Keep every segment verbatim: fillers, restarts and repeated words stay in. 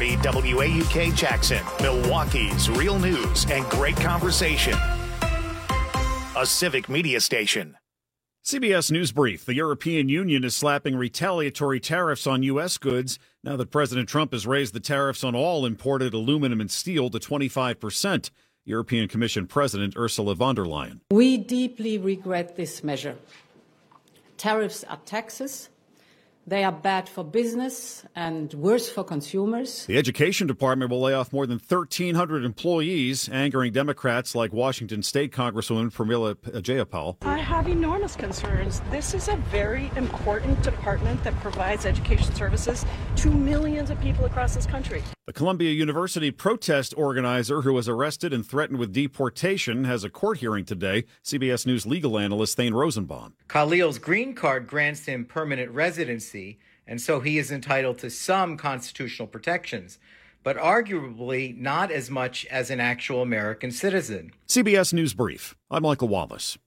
thirty W A U K Jackson, Milwaukee's real news and great conversation. A Civic Media station. C B S News Brief. The European Union is slapping retaliatory tariffs on U S goods now that President Trump has raised the tariffs on all imported aluminum and steel to twenty-five percent. European Commission President Ursula von der Leyen. We deeply regret this measure. Tariffs are taxes. They are bad for business and worse for consumers. The Education Department will lay off more than thirteen hundred employees, angering Democrats like Washington State Congresswoman Pramila Jayapal. I have enormous concerns. This is a very important department that provides education services to millions of people across this country. The Columbia University protest organizer who was arrested and threatened with deportation has a court hearing today. C B S News legal analyst Thane Rosenbaum. Khalil's green card grants him permanent residency, and so he is entitled to some constitutional protections, but arguably not as much as an actual American citizen. C B S News Brief. I'm Michael Wallace.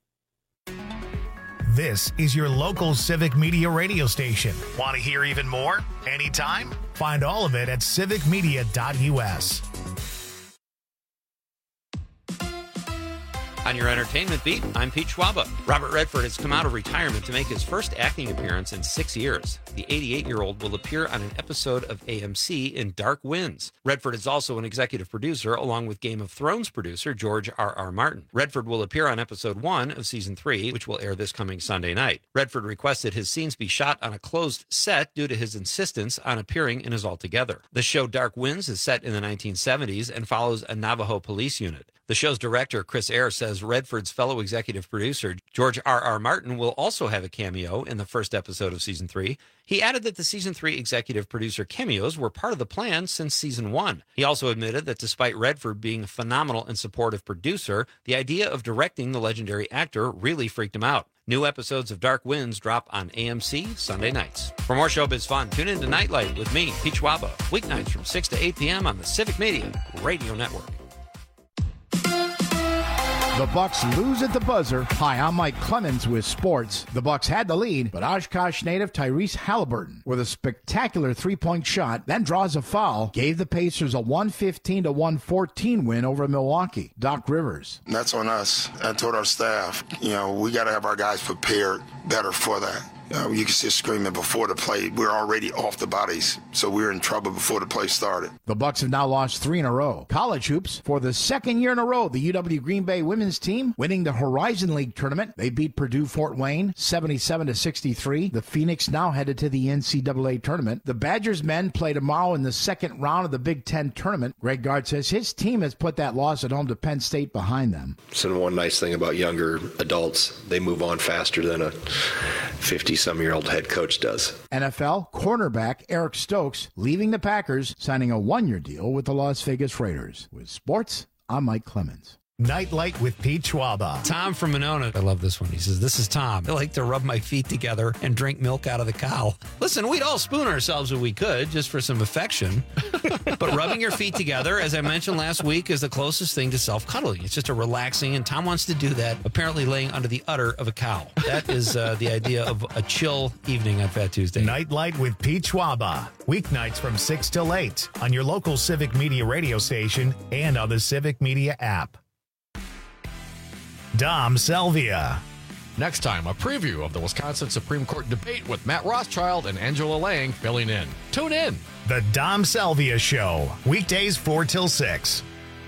This is your local Civic Media radio station. Want to hear even more? Anytime? Find all of it at civic media dot u s. On your entertainment beat, I'm Pete Schwaba. Robert Redford has come out of retirement to make his first acting appearance in six years. The eighty-eight-year-old will appear on an episode of A M C in Dark Winds. Redford is also an executive producer, along with Game of Thrones producer George R R. Martin. Redford will appear on episode one of season three, which will air this coming Sunday night. Redford requested his scenes be shot on a closed set due to his insistence on appearing in his Altogether. The show Dark Winds is set in the nineteen seventies and follows a Navajo police unit. The show's director, Chris Eyre, says Redford's fellow executive producer, George R R. Martin, will also have a cameo in the first episode of season three. He added that the season three executive producer cameos were part of the plan since season one. He also admitted that despite Redford being a phenomenal and supportive producer, the idea of directing the legendary actor really freaked him out. New episodes of Dark Winds drop on A M C Sunday nights. For more showbiz fun, tune in to Nightlight with me, Pete Schwaba, weeknights from six to eight p.m. on the Civic Media Radio Network. The Bucks lose at the buzzer. Hi, I'm Mike Clemens with sports. The Bucks had the lead, but Oshkosh native Tyrese Halliburton, with a spectacular three-point shot, then draws a foul, gave the Pacers a one fifteen to one fourteen win over Milwaukee. Doc Rivers. That's on us. I told our staff, you know, we got to have our guys prepared better for that. Uh, you can see screaming before the play. We're already off the bodies, so we were in trouble before the play started. The Bucks have now lost three in a row. College hoops, for the second year in a row, the U W Green Bay women's team winning the Horizon League tournament. They beat Purdue Fort Wayne seventy-seven to sixty-three. The Phoenix now headed to the N C double A tournament. The Badgers men play tomorrow in the second round of the Big Ten tournament. Greg Gard says his team has put that loss at home to Penn State behind them. So one nice thing about younger adults, they move on faster than a fifty-some-year-old head coach does. N F L cornerback Eric Stokes leaving the Packers, signing a one-year deal with the Las Vegas Raiders. With sports, I'm Mike Clemens. Nightlight with Pete Schwaba. Tom from Monona. I love this one. He says, this is Tom. I like to rub my feet together and drink milk out of the cow. Listen, we'd all spoon ourselves if we could, just for some affection. But rubbing your feet together, as I mentioned last week, is the closest thing to self-cuddling. It's just a relaxing, and Tom wants to do that, apparently laying under the udder of a cow. That is uh, the idea of a chill evening on Fat Tuesday. Nightlight with Pete Schwaba. Weeknights from six till eight on your local Civic Media radio station and on the Civic Media app. Dom Selvia. Next time, a preview of the Wisconsin Supreme Court debate with Matt Rothschild and Angela Lang filling in. Tune in. The Dom Selvia Show. Weekdays four till six.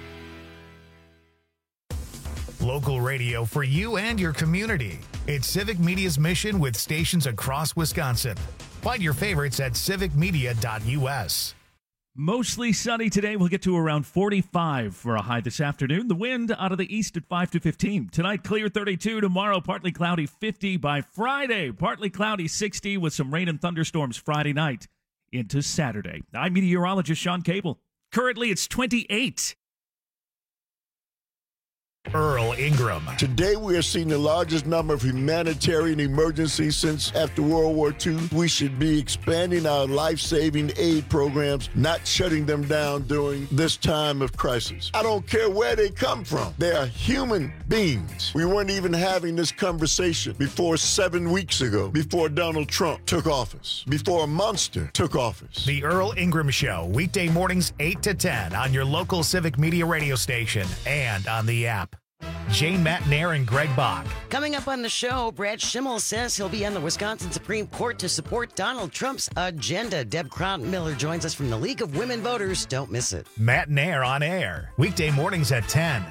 Local radio for you and your community. It's Civic Media's mission with stations across Wisconsin. Find your favorites at civic media dot u s. Mostly sunny today. We'll get to around forty-five for a high this afternoon. The wind out of the east at five to fifteen. Tonight, clear thirty-two. Tomorrow, partly cloudy fifty. By Friday, partly cloudy sixty with some rain and thunderstorms Friday night into Saturday. I'm meteorologist Sean Cable. Currently, it's twenty-eight. Earl Ingram. Today we are seeing the largest number of humanitarian emergencies since after World War Two. We should be expanding our life-saving aid programs, not shutting them down during this time of crisis. I don't care where they come from. They are human beings. We weren't even having this conversation before seven weeks ago, before Donald Trump took office, before a monster took office. The Earl Ingram Show, weekday mornings eight to ten on your local Civic Media radio station and on the app. Jane Matnair and Greg Bach. Coming up on the show, Brad Schimmel says he'll be on the Wisconsin Supreme Court to support Donald Trump's agenda. Deb Miller joins us from the League of Women Voters. Don't miss it. Matnair on air, weekday mornings at ten.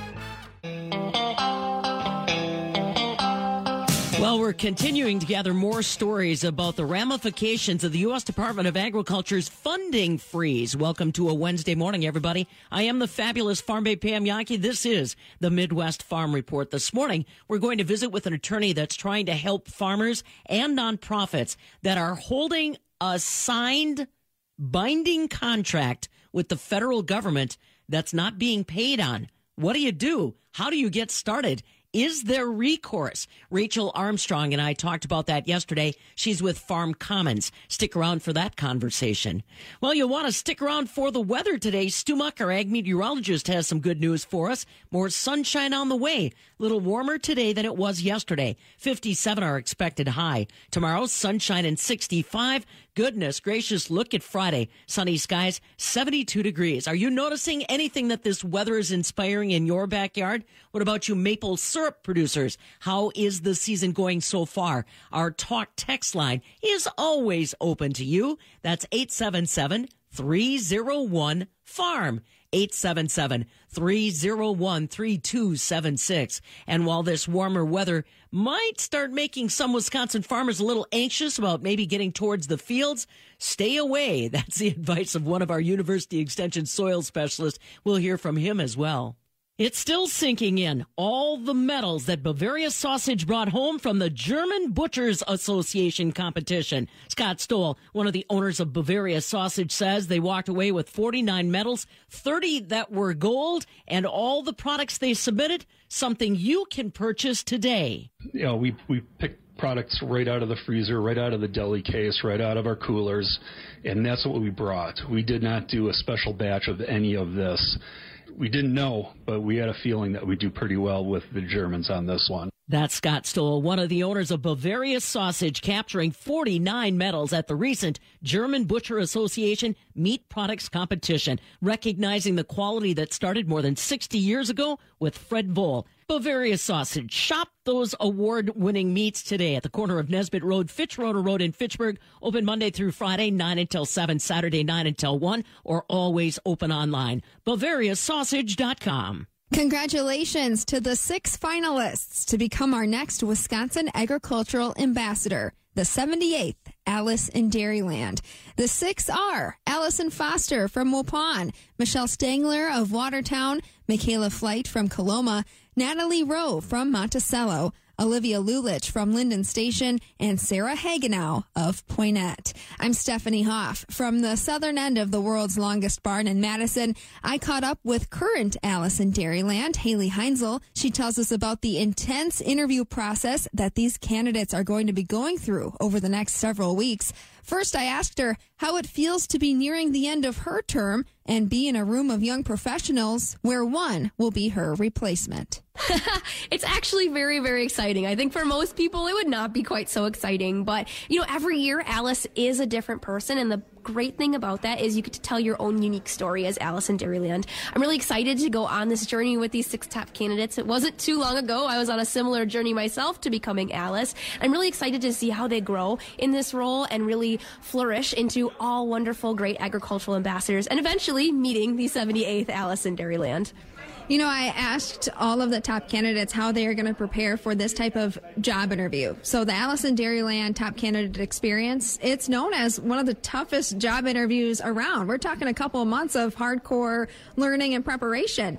Well, we're continuing to gather more stories about the ramifications of the U S Department of Agriculture's funding freeze. Welcome to a Wednesday morning, everybody. I am the fabulous Farm Babe Pam Yankee. This is the Midwest Farm Report. This morning, we're going to visit with an attorney that's trying to help farmers and nonprofits that are holding a signed binding contract with the federal government that's not being paid on. What do you do? How do you get started? Is there recourse? Rachel Armstrong and I talked about that yesterday. She's with Farm Commons. Stick around for that conversation. Well, you'll want to stick around for the weather today. Stu Muck, our ag meteorologist, has some good news for us. More sunshine on the way. A little warmer today than it was yesterday. fifty-seven our expected high. Tomorrow, sunshine and sixty-five. Goodness gracious, look at Friday. Sunny skies, seventy-two degrees. Are you noticing anything that this weather is inspiring in your backyard? What about you maple syrup producers? How is the season going so far? Our talk text line is always open to you. That's eight seven seven, three oh one, farm. eight seven seven, three oh one, three two seven six. And while this warmer weather might start making some Wisconsin farmers a little anxious about maybe getting towards the fields, stay away. That's the advice of one of our University Extension soil specialists. We'll hear from him as well. It's still sinking in. All the medals that Bavaria Sausage brought home from the German Butchers Association competition. Scott Stoll, one of the owners of Bavaria Sausage, says they walked away with forty-nine medals, thirty that were gold, and all the products they submitted, something you can purchase today. You know, we, we picked products right out of the freezer, right out of the deli case, right out of our coolers, and that's what we brought. We did not do a special batch of any of this. We didn't know, but we had a feeling that we'd do pretty well with the Germans on this one. That's Scott Stoll, one of the owners of Bavaria Sausage, capturing forty-nine medals at the recent German Butcher Association Meat Products Competition, recognizing the quality that started more than sixty years ago with Fred Voll. Bavaria Sausage. Shop those award-winning meats today at the corner of Nesbitt Road, Fitzroder Road in Fitchburg. Open Monday through Friday, nine until seven, Saturday, nine until one, or always open online. Bavaria Sausage dot com. Congratulations to the six finalists to become our next Wisconsin Agricultural Ambassador, the seventy-eighth Alice in Dairyland. The six are Allison Foster from Waupun, Michelle Stangler of Watertown, Michaela Flight from Coloma, Natalie Rowe from Monticello, Olivia Lulich from Linden Station, and Sarah Hagenow of Poinette. I'm Stephanie Hoff. From the southern end of the world's longest barn in Madison, I caught up with current Alice in Dairyland, Haley Heinzel. She tells us about the intense interview process that these candidates are going to be going through over the next several weeks. First, I asked her how it feels to be nearing the end of her term and be in a room of young professionals where one will be her replacement. It's actually very, very exciting. I think for most people, it would not be quite so exciting. But, you know, every year, Alice is a different person. And the great thing about that is you get to tell your own unique story as Alice in Dairyland. I'm really excited to go on this journey with these six top candidates. It wasn't too long ago. I was on a similar journey myself to becoming Alice. I'm really excited to see how they grow in this role and really flourish into all wonderful, great agricultural ambassadors and eventually meeting the seventy-eighth Alice in Dairyland. You know, I asked all of the top candidates how they are going to prepare for this type of job interview. So the Alice in Dairyland Top Candidate Experience, it's known as one of the toughest job interviews around. We're talking a couple of months of hardcore learning and preparation.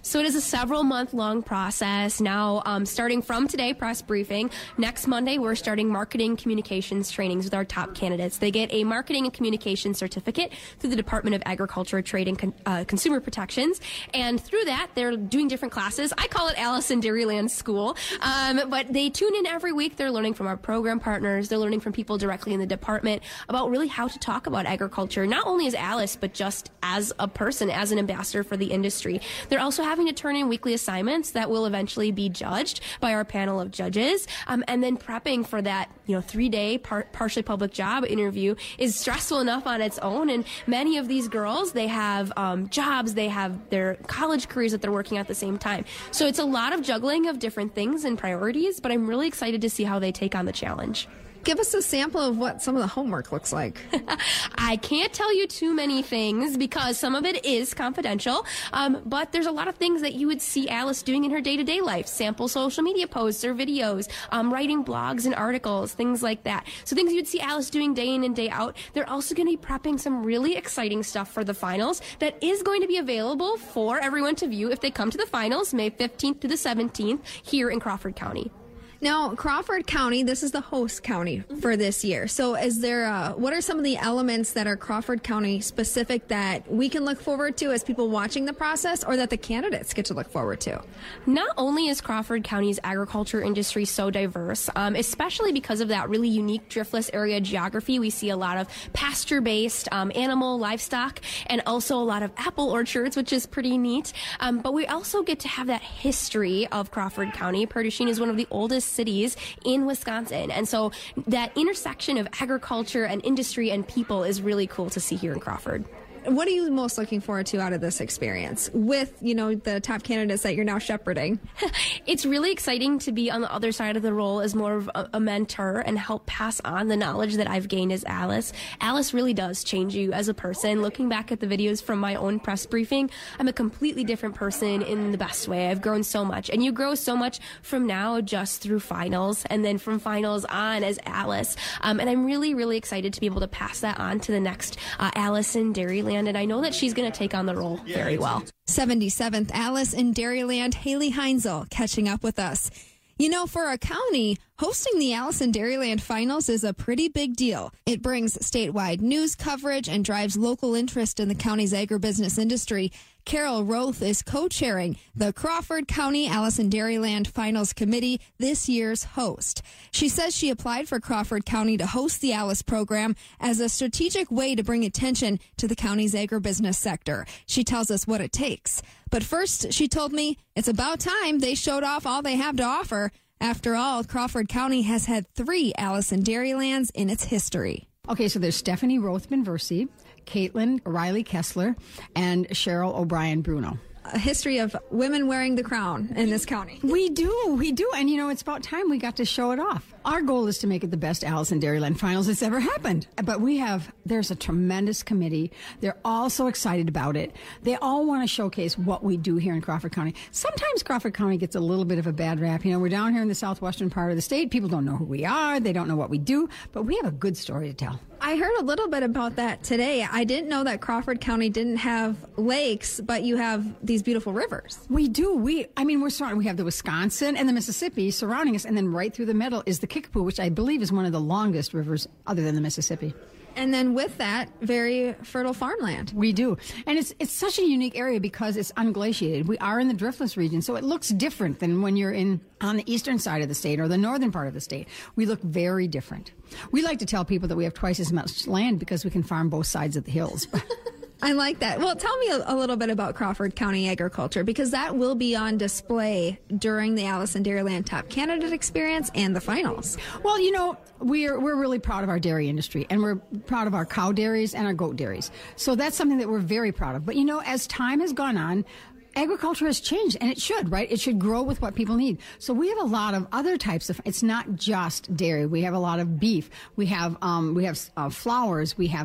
So it is a several month long process. Now, um, starting from today, press briefing. Next Monday, we're starting marketing communications trainings with our top candidates. They get a marketing and communications certificate through the Department of Agriculture, Trade, and Con- uh, Consumer Protections. And through that, they're doing different classes. I call it Alice in Dairyland School. Um, but they tune in every week. They're learning from our program partners. They're learning from people directly in the department about really how to talk about agriculture, not only as Alice, but just as a person, as an ambassador for the industry. They're also having having to turn in weekly assignments that will eventually be judged by our panel of judges. Um, and then prepping for that, you know, three-day par- partially public job interview is stressful enough on its own. And many of these girls, they have um, jobs, they have their college careers that they're working at the same time. So it's a lot of juggling of different things and priorities, but I'm really excited to see how they take on the challenge. Give us a sample of what some of the homework looks like. I can't tell you too many things because some of it is confidential, um, but there's a lot of things that you would see Alice doing in her day-to-day life. Sample social media posts or videos, um, writing blogs and articles, things like that. So things you'd see Alice doing day in and day out. They're also going to be prepping some really exciting stuff for the finals that is going to be available for everyone to view if they come to the finals, May fifteenth to the seventeenth, here in Crawford County. Now, Crawford County, this is the host county for this year. So is there, uh, what are some of the elements that are Crawford County specific that we can look forward to as people watching the process or that the candidates get to look forward to? Not only is Crawford County's agriculture industry so diverse, um, especially because of that really unique driftless area geography, we see a lot of pasture-based um, animal, livestock, and also a lot of apple orchards, which is pretty neat. Um, but we also get to have that history of Crawford County. Purdue Sheen is one of the oldest cities in Wisconsin. And so that intersection of agriculture and industry and people is really cool to see here in Crawford. What are you most looking forward to out of this experience with, you know, the top candidates that you're now shepherding? It's really exciting to be on the other side of the role as more of a, a mentor and help pass on the knowledge that I've gained as Alice. Alice really does change you as a person. Looking back at the videos from my own press briefing, I'm a completely different person in the best way. I've grown so much. And you grow so much from now just through finals and then from finals on as Alice. Um, and I'm really, really excited to be able to pass that on to the next uh, Alice in Dairyland. And I know that she's going to take on the role very well. seventy-seventh Alice in Dairyland, Haley Heinzel, catching up with us. You know, for a county, hosting the Alice in Dairyland finals is a pretty big deal. It brings statewide news coverage and drives local interest in the county's agribusiness industry. Carol Roth is co-chairing the Crawford County Alice in Dairyland Finals Committee, this year's host. She says she applied for Crawford County to host the Alice program as a strategic way to bring attention to the county's agribusiness sector. She tells us what it takes. But first, she told me it's about time they showed off all they have to offer. After all, Crawford County has had three Alice in Dairylands in its history. Okay, so there's Stephanie Rothman-Versie, Caitlin Riley Kessler, and Cheryl O'Brien Bruno. A history of women wearing the crown in this county. We do, we do. And, you know, it's about time we got to show it off. Our goal is to make it the best Alice in Dairyland finals that's ever happened. But we have, there's a tremendous committee. They're all so excited about it. They all want to showcase what we do here in Crawford County. Sometimes Crawford County gets a little bit of a bad rap. You know, we're down here in the southwestern part of the state. People don't know who we are. They don't know what we do. But we have a good story to tell. I heard a little bit about that today. I didn't know that Crawford County didn't have lakes, but you have these beautiful rivers. We do. We, I mean, we're surrounded. We have the Wisconsin and the Mississippi surrounding us, and then right through the middle is the Kickapoo, which I believe is one of the longest rivers other than the Mississippi. And then with that, very fertile farmland. We do. And it's it's such a unique area because it's unglaciated. We are in the driftless region, so it looks different than when you're in on the eastern side of the state or the northern part of the state. We look very different. We like to tell people that we have twice as much land because we can farm both sides of the hills. I like that. Well, tell me a, a little bit about Crawford County agriculture, because that will be on display during the Alice in Dairyland Top Candidate Experience and the finals. Well, you know, we're we're really proud of our dairy industry, and we're proud of our cow dairies and our goat dairies. So that's something that we're very proud of. But, you know, as time has gone on, agriculture has changed, and it should, right? It should grow with what people need. So we have a lot of other types of, it's not just dairy. We have a lot of beef. We have, um, we have uh, flowers. We have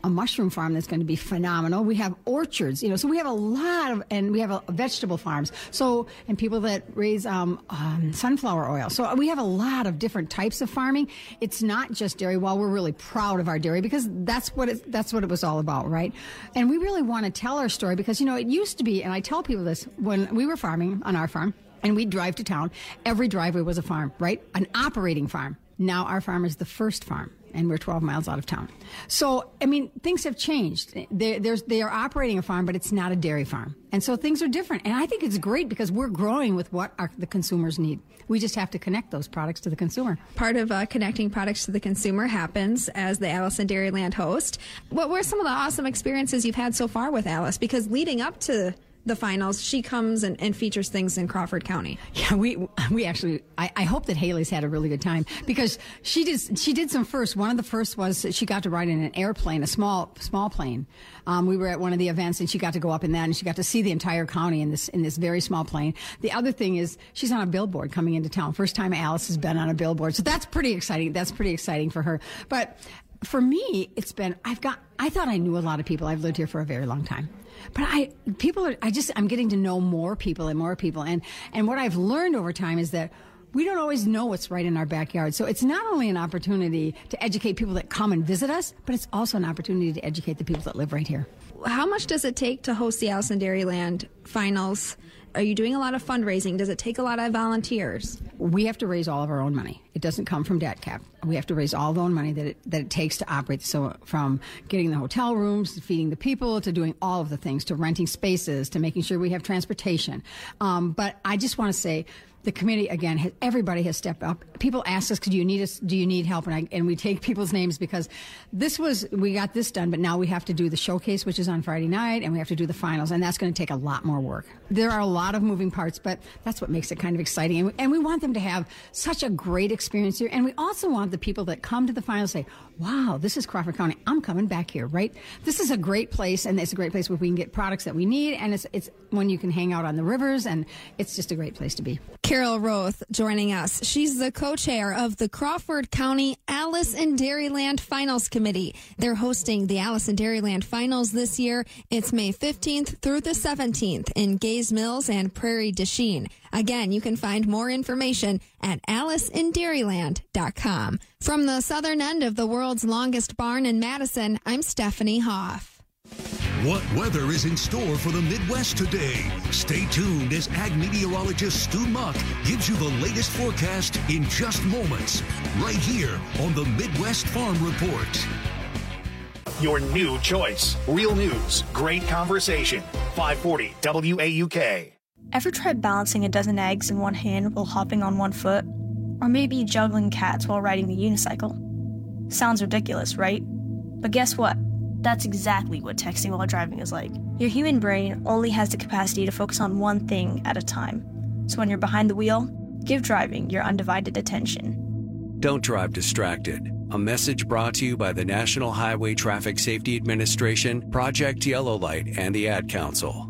a mushroom farm that's going to be phenomenal. We have orchards, you know, so we have a lot of, and we have a, vegetable farms. So, and people that raise um, um, sunflower oil. So we have a lot of different types of farming. It's not just dairy. While we're really proud of our dairy, because that's what it, that's what it was all about, right? And we really want to tell our story because, you know, it used to be, and I tell people this, when we were farming on our farm, and we'd drive to town, every driveway was a farm, right? An operating farm. Now our farm is the first farm, and we're twelve miles out of town. So, I mean, things have changed. They, there's, they are operating a farm, but it's not a dairy farm. And so things are different. And I think it's great because we're growing with what our, the consumers need. We just have to connect those products to the consumer. Part of uh, connecting products to the consumer happens as the Alice in Dairyland host. What were some of the awesome experiences you've had so far with Alice? Because leading up to the finals, she comes and, and features things in Crawford County. Yeah, we we actually, I, I hope that Haley's had a really good time because she did she did some firsts. One of the first was she got to ride in an airplane, a small small plane. Um, we were at one of the events and she got to go up in that and she got to see the entire county in this in this very small plane. The other thing is she's on a billboard coming into town. First time Alice has been on a billboard, so that's pretty exciting. That's pretty exciting for her. But for me, it's been I've got I thought I knew a lot of people. I've lived here for a very long time. But I, people are, I just, I'm getting to know more people and more people. And, and what I've learned over time is that we don't always know what's right in our backyard. So it's not only an opportunity to educate people that come and visit us, but it's also an opportunity to educate the people that live right here. How much does it take to host the Alice in Dairyland finals? Are you doing a lot of fundraising? Does it take a lot of volunteers? We have to raise all of our own money. It doesn't come from debt cap. We have to raise all the own money that it, that it takes to operate. So from getting the hotel rooms, to feeding the people, to doing all of the things, to renting spaces, to making sure we have transportation. Um, but I just want to say, the committee, again, has, everybody has stepped up. People ask us, do you need us, do you need help? And, I, and we take people's names because this was, we got this done, but now we have to do the showcase, which is on Friday night, and we have to do the finals, and that's going to take a lot more work. There are a lot of moving parts, but that's what makes it kind of exciting. And we, and we want them to have such a great experience here. And we also want the people that come to the finals to say, wow, this is Crawford County. I'm coming back here, right? This is a great place, and it's a great place where we can get products that we need, and it's, it's when you can hang out on the rivers, and it's just a great place to be. Carol Roth joining us. She's the co-chair of the Crawford County Alice in Dairyland Finals Committee. They're hosting the Alice in Dairyland Finals this year. It's May fifteenth through the seventeenth in Gays Mills and Prairie du Chien. Again, you can find more information at alice in dairyland dot com. From the southern end of the world's longest barn in Madison, I'm Stephanie Hoff. What weather is in store for the Midwest today? Stay tuned as ag meteorologist Stu Muck gives you the latest forecast in just moments, right here on the Midwest Farm Report. Your new choice. Real news, great conversation. five forty W A U K. Ever tried balancing a dozen eggs in one hand while hopping on one foot? Or maybe juggling cats while riding the unicycle? Sounds ridiculous, right? But guess what? That's exactly what texting while driving is like. Your human brain only has the capacity to focus on one thing at a time. So when you're behind the wheel, give driving your undivided attention. Don't drive distracted. A message brought to you by the National Highway Traffic Safety Administration, Project Yellow Light, and the Ad Council.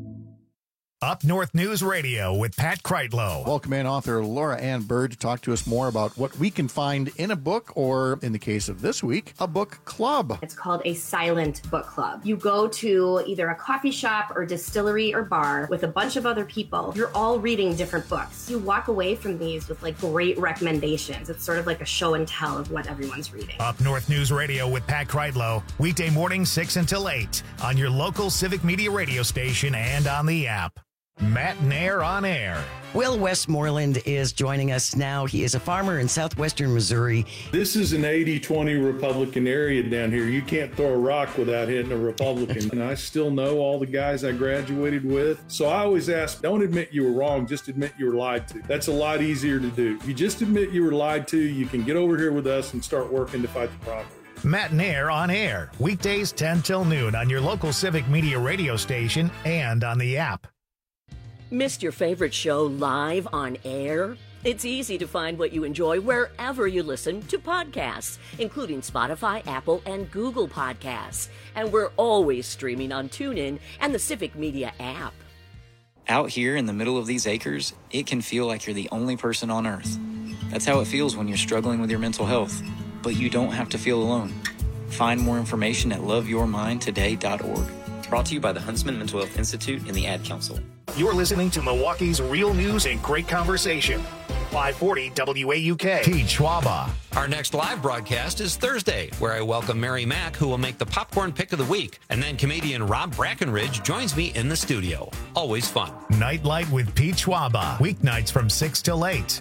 Up North News Radio with Pat Kreitlow. Welcome in author Laura Ann Bird to talk to us more about what we can find in a book, or in the case of this week, a book club. It's called a silent book club. You go to either a coffee shop or distillery or bar with a bunch of other people. You're all reading different books. You walk away from these with like great recommendations. It's sort of like a show and tell of what everyone's reading. Up North News Radio with Pat Kreitlow, weekday mornings six until eight on your local Civic Media radio station and on the app. Matt Nair on air. Will Westmoreland is joining us now. He is a farmer in southwestern Missouri. This is an eighty twenty Republican area down here. You can't throw a rock without hitting a Republican. And I still know all the guys I graduated with. So I always ask, don't admit you were wrong, just admit you were lied to. That's a lot easier to do. If you just admit you were lied to, you can get over here with us and start working to fight the problem. Matt Nair on air, weekdays ten till noon on your local Civic Media radio station and on the app. Missed your favorite show live on air? It's easy to find what you enjoy wherever you listen to podcasts, including Spotify, Apple, and Google Podcasts. And we're always streaming on TuneIn and the Civic Media app. Out here in the middle of these acres, it can feel like you're the only person on Earth. That's how it feels when you're struggling with your mental health. But you don't have to feel alone. Find more information at love your mind today dot org. Brought to you by the Huntsman Mental Health Institute and the Ad Council. You're listening to Milwaukee's Real News and Great Conversation. five forty W A U K. Pete Schwaba. Our next live broadcast is Thursday, where I welcome Mary Mack, who will make the popcorn pick of the week. And then comedian Rob Brackenridge joins me in the studio. Always fun. Nightlight with Pete Schwaba. Weeknights from six till eight.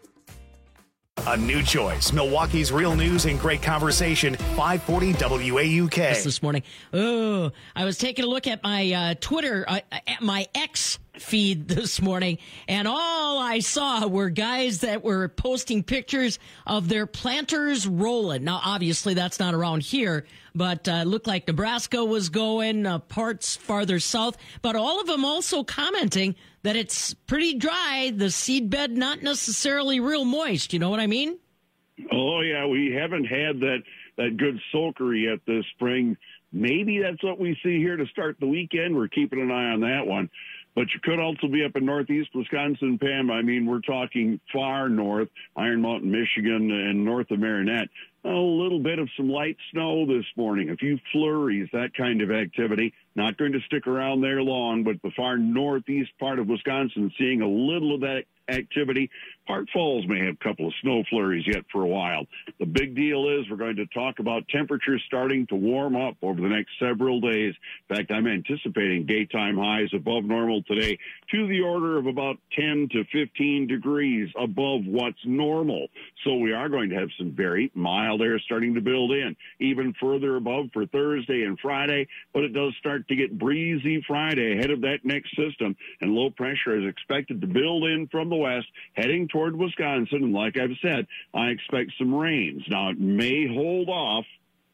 A new choice. Milwaukee's Real News and Great Conversation. five forty W A U K. This morning. Oh, I was taking a look at my uh, Twitter, uh, at my X feed this morning, and all I saw were guys that were posting pictures of their planters rolling. Now, obviously, that's not around here, but uh, looked like Nebraska was going, uh, parts farther south, but all of them also commenting that it's pretty dry, the seed bed not necessarily real moist. You know what I mean? Oh, yeah, we haven't had that, that good soaker yet this spring. Maybe that's what we see here to start the weekend. We're keeping an eye on that one. But you could also be up in northeast Wisconsin, Pam. I mean, we're talking far north, Iron Mountain, Michigan, and north of Marinette. A little bit of some light snow this morning, a few flurries, that kind of activity. Not going to stick around there long, but the far northeast part of Wisconsin seeing a little of that activity. Park Falls may have a couple of snow flurries yet for a while. The big deal is we're going to talk about temperatures starting to warm up over the next several days. In fact, I'm anticipating daytime highs above normal today to the order of about ten to fifteen degrees above what's normal. So we are going to have some very mild air starting to build in, even further above for Thursday and Friday, but it does start to get breezy Friday ahead of that next system, and low pressure is expected to build in from the west, heading toward Wisconsin. And like I've said, I expect some rains. Now, it may hold off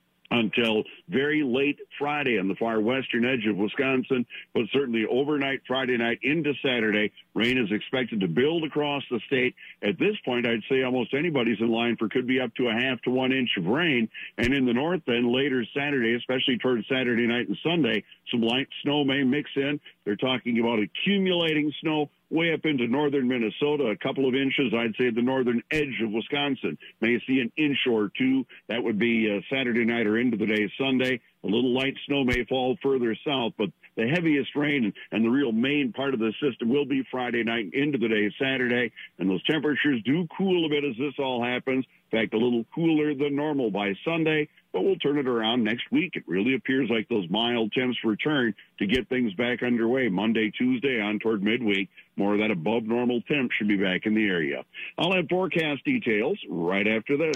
until very late Friday on the far western edge of Wisconsin, but certainly overnight Friday night into Saturday, rain is expected to build across the state. At this point, I'd say almost anybody's in line for could be up to a half to one inch of rain. And in the north then, later Saturday, especially towards Saturday night and Sunday, some light snow may mix in. They're talking about accumulating snow way up into northern Minnesota, a couple of inches. I'd say the northern edge of Wisconsin may see an inch or two. That would be uh, Saturday night or into the day Sunday. A little light snow may fall further south, but the heaviest rain and the real main part of the system will be Friday night into the day Saturday. And those temperatures do cool a bit as this all happens. In fact, a little cooler than normal by Sunday, but we'll turn it around next week. It really appears like those mild temps return to get things back underway. Monday, Tuesday, on toward midweek, more of that above normal temp should be back in the area. I'll have forecast details right after this.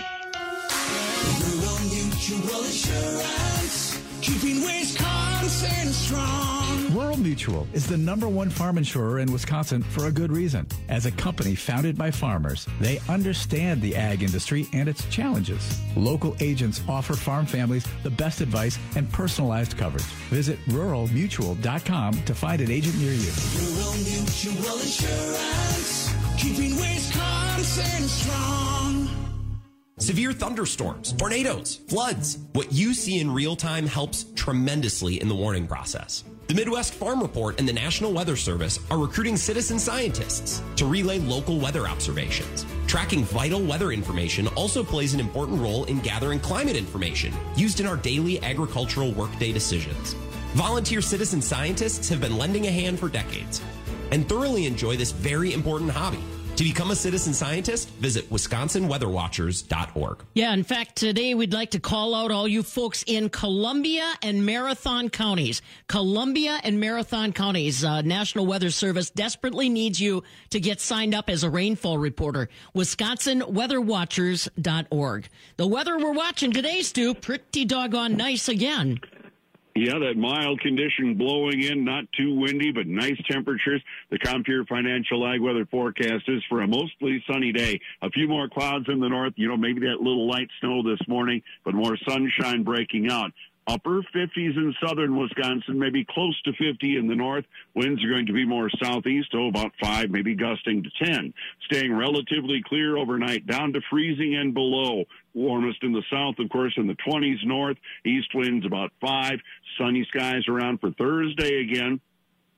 Rural Mutual Insurance, keeping Wisconsin strong. Rural Mutual is the number one farm insurer in Wisconsin for a good reason. As a company founded by farmers, they understand the ag industry and its challenges. Local agents offer farm families the best advice and personalized coverage. Visit rural mutual dot com to find an agent near you. Rural Mutual Insurance, keeping Wisconsin strong. Severe thunderstorms, tornadoes, floods. What you see in real time helps tremendously in the warning process. The Midwest Farm Report and the National Weather Service are recruiting citizen scientists to relay local weather observations. Tracking vital weather information also plays an important role in gathering climate information used in our daily agricultural workday decisions. Volunteer citizen scientists have been lending a hand for decades and thoroughly enjoy this very important hobby. To become a citizen scientist, visit wisconsin weather watchers dot org. Yeah, in fact, today we'd like to call out all you folks in Columbia and Marathon counties. Columbia and Marathon counties. Uh, National Weather Service desperately needs you to get signed up as a rainfall reporter. wisconsin weather watchers dot org. The weather we're watching today, Stu, pretty doggone nice again. Yeah, that mild condition blowing in, not too windy, but nice temperatures. The Compeer Financial Ag Weather forecast is for a mostly sunny day. A few more clouds in the north, you know, maybe that little light snow this morning, but more sunshine breaking out. Upper fifties in southern Wisconsin, maybe close to fifty in the north. Winds are going to be more southeast, oh, about five, maybe gusting to ten. Staying relatively clear overnight, down to freezing and below. Warmest in the south, of course, in the twenties north. East winds about five. Sunny skies around for Thursday again.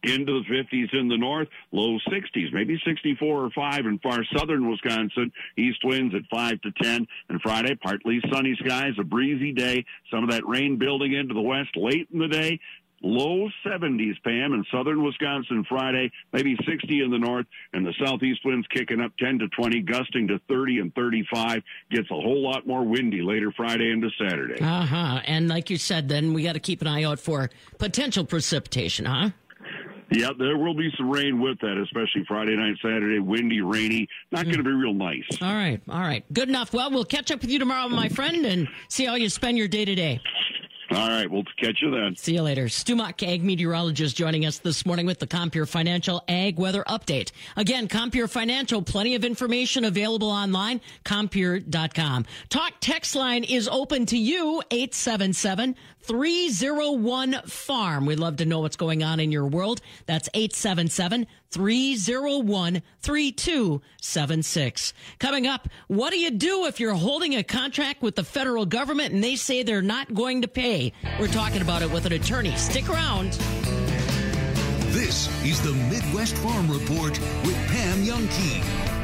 into the fifties in the north, low sixties, maybe sixty-four or five in far southern Wisconsin. East winds at five to ten. And Friday, partly sunny skies, a breezy day. Some of that rain building into the west late in the day. Low seventies, Pam, in southern Wisconsin Friday, maybe sixty in the north, and the southeast winds kicking up ten to twenty, gusting to thirty and thirty-five. Gets a whole lot more windy later Friday into Saturday. Uh-huh. And like you said, then we got to keep an eye out for potential precipitation, huh? Yeah, there will be some rain with that, especially Friday night, Saturday, windy, rainy. Not going to be real nice. All right, all right. Good enough. Well, we'll catch up with you tomorrow, my friend, and see how you spend your day today. All right, we'll catch you then. See you later. Stu Muck, ag meteorologist, joining us this morning with the Compure Financial Ag Weather Update. Again, Compure Financial, plenty of information available online, compure dot com. Talk text line is open to you, eight seven seven, three oh one, farm. We'd love to know what's going on in your world. That's eight seven seven, three oh one, three two seven six. Coming up, what do you do if you're holding a contract with the federal government and they say they're not going to pay? We're talking about it with an attorney. Stick around. This is the Midwest Farm Report with Pam Youngkey.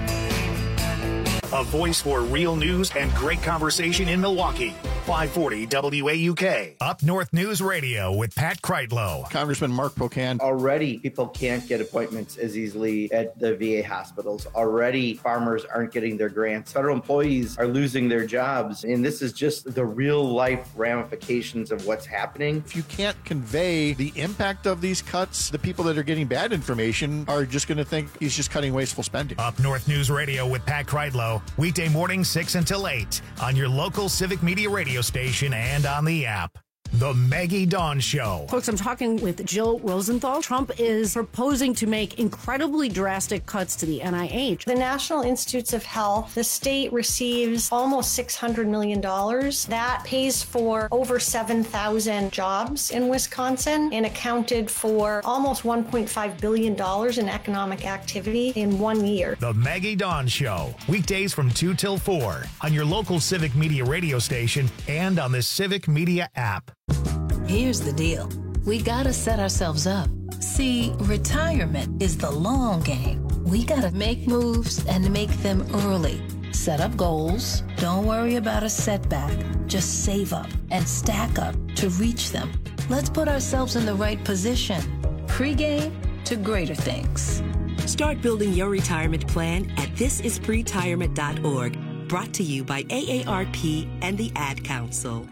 A voice for real news and great conversation in Milwaukee. five forty W A U K. Up North News Radio with Pat Kreitlow. Congressman Mark Pocan. Already, people can't get appointments as easily at the V A hospitals. Already, farmers aren't getting their grants. Federal employees are losing their jobs. And this is just the real-life ramifications of what's happening. If you can't convey the impact of these cuts, the people that are getting bad information are just going to think he's just cutting wasteful spending. Up North News Radio with Pat Kreitlow. Weekday morning, six until eight on your local Civic Media radio station and on the app. The Maggie Dawn Show. Folks, I'm talking with Jill Rosenthal. Trump is proposing to make incredibly drastic cuts to the N I H. The National Institutes of Health, the state receives almost six hundred million dollars. That pays for over seven thousand jobs in Wisconsin and accounted for almost one point five billion dollars in economic activity in one year. The Maggie Dawn Show. Weekdays from two till four on your local Civic Media radio station and on the Civic Media app. Here's the deal. We gotta set ourselves up. See, retirement is the long game. We gotta make moves and make them early. Set up goals. Don't worry about a setback. Just save up and stack up to reach them. Let's put ourselves in the right position. Pre-game to greater things. Start building your retirement plan at this is pretirement dot org. Brought to you by A A R P and the Ad Council.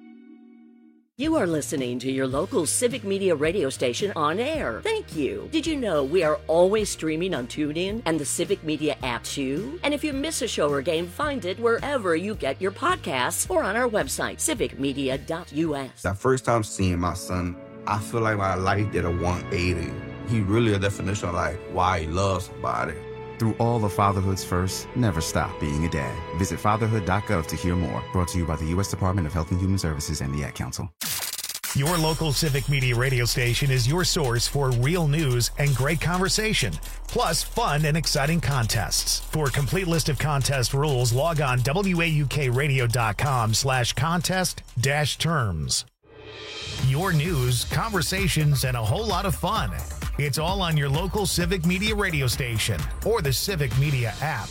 You are listening to your local Civic Media radio station on air. Thank you. Did you know we are always streaming on TuneIn and the Civic Media app too? And if you miss a show or game, find it wherever you get your podcasts or on our website, civic media dot U S. That first time seeing my son, I feel like my life did a one eighty. He really a definition of like why he loves somebody. Through all of fatherhood's first, never stop being a dad. Visit fatherhood dot gov to hear more. Brought to you by the U S Department of Health and Human Services and the Ad Council. Your local Civic Media radio station is your source for real news and great conversation, plus fun and exciting contests. For a complete list of contest rules, log on W A U K radio dot com slash contest dash terms. Your news, conversations, and a whole lot of fun. It's all on your local Civic Media radio station or the Civic Media app.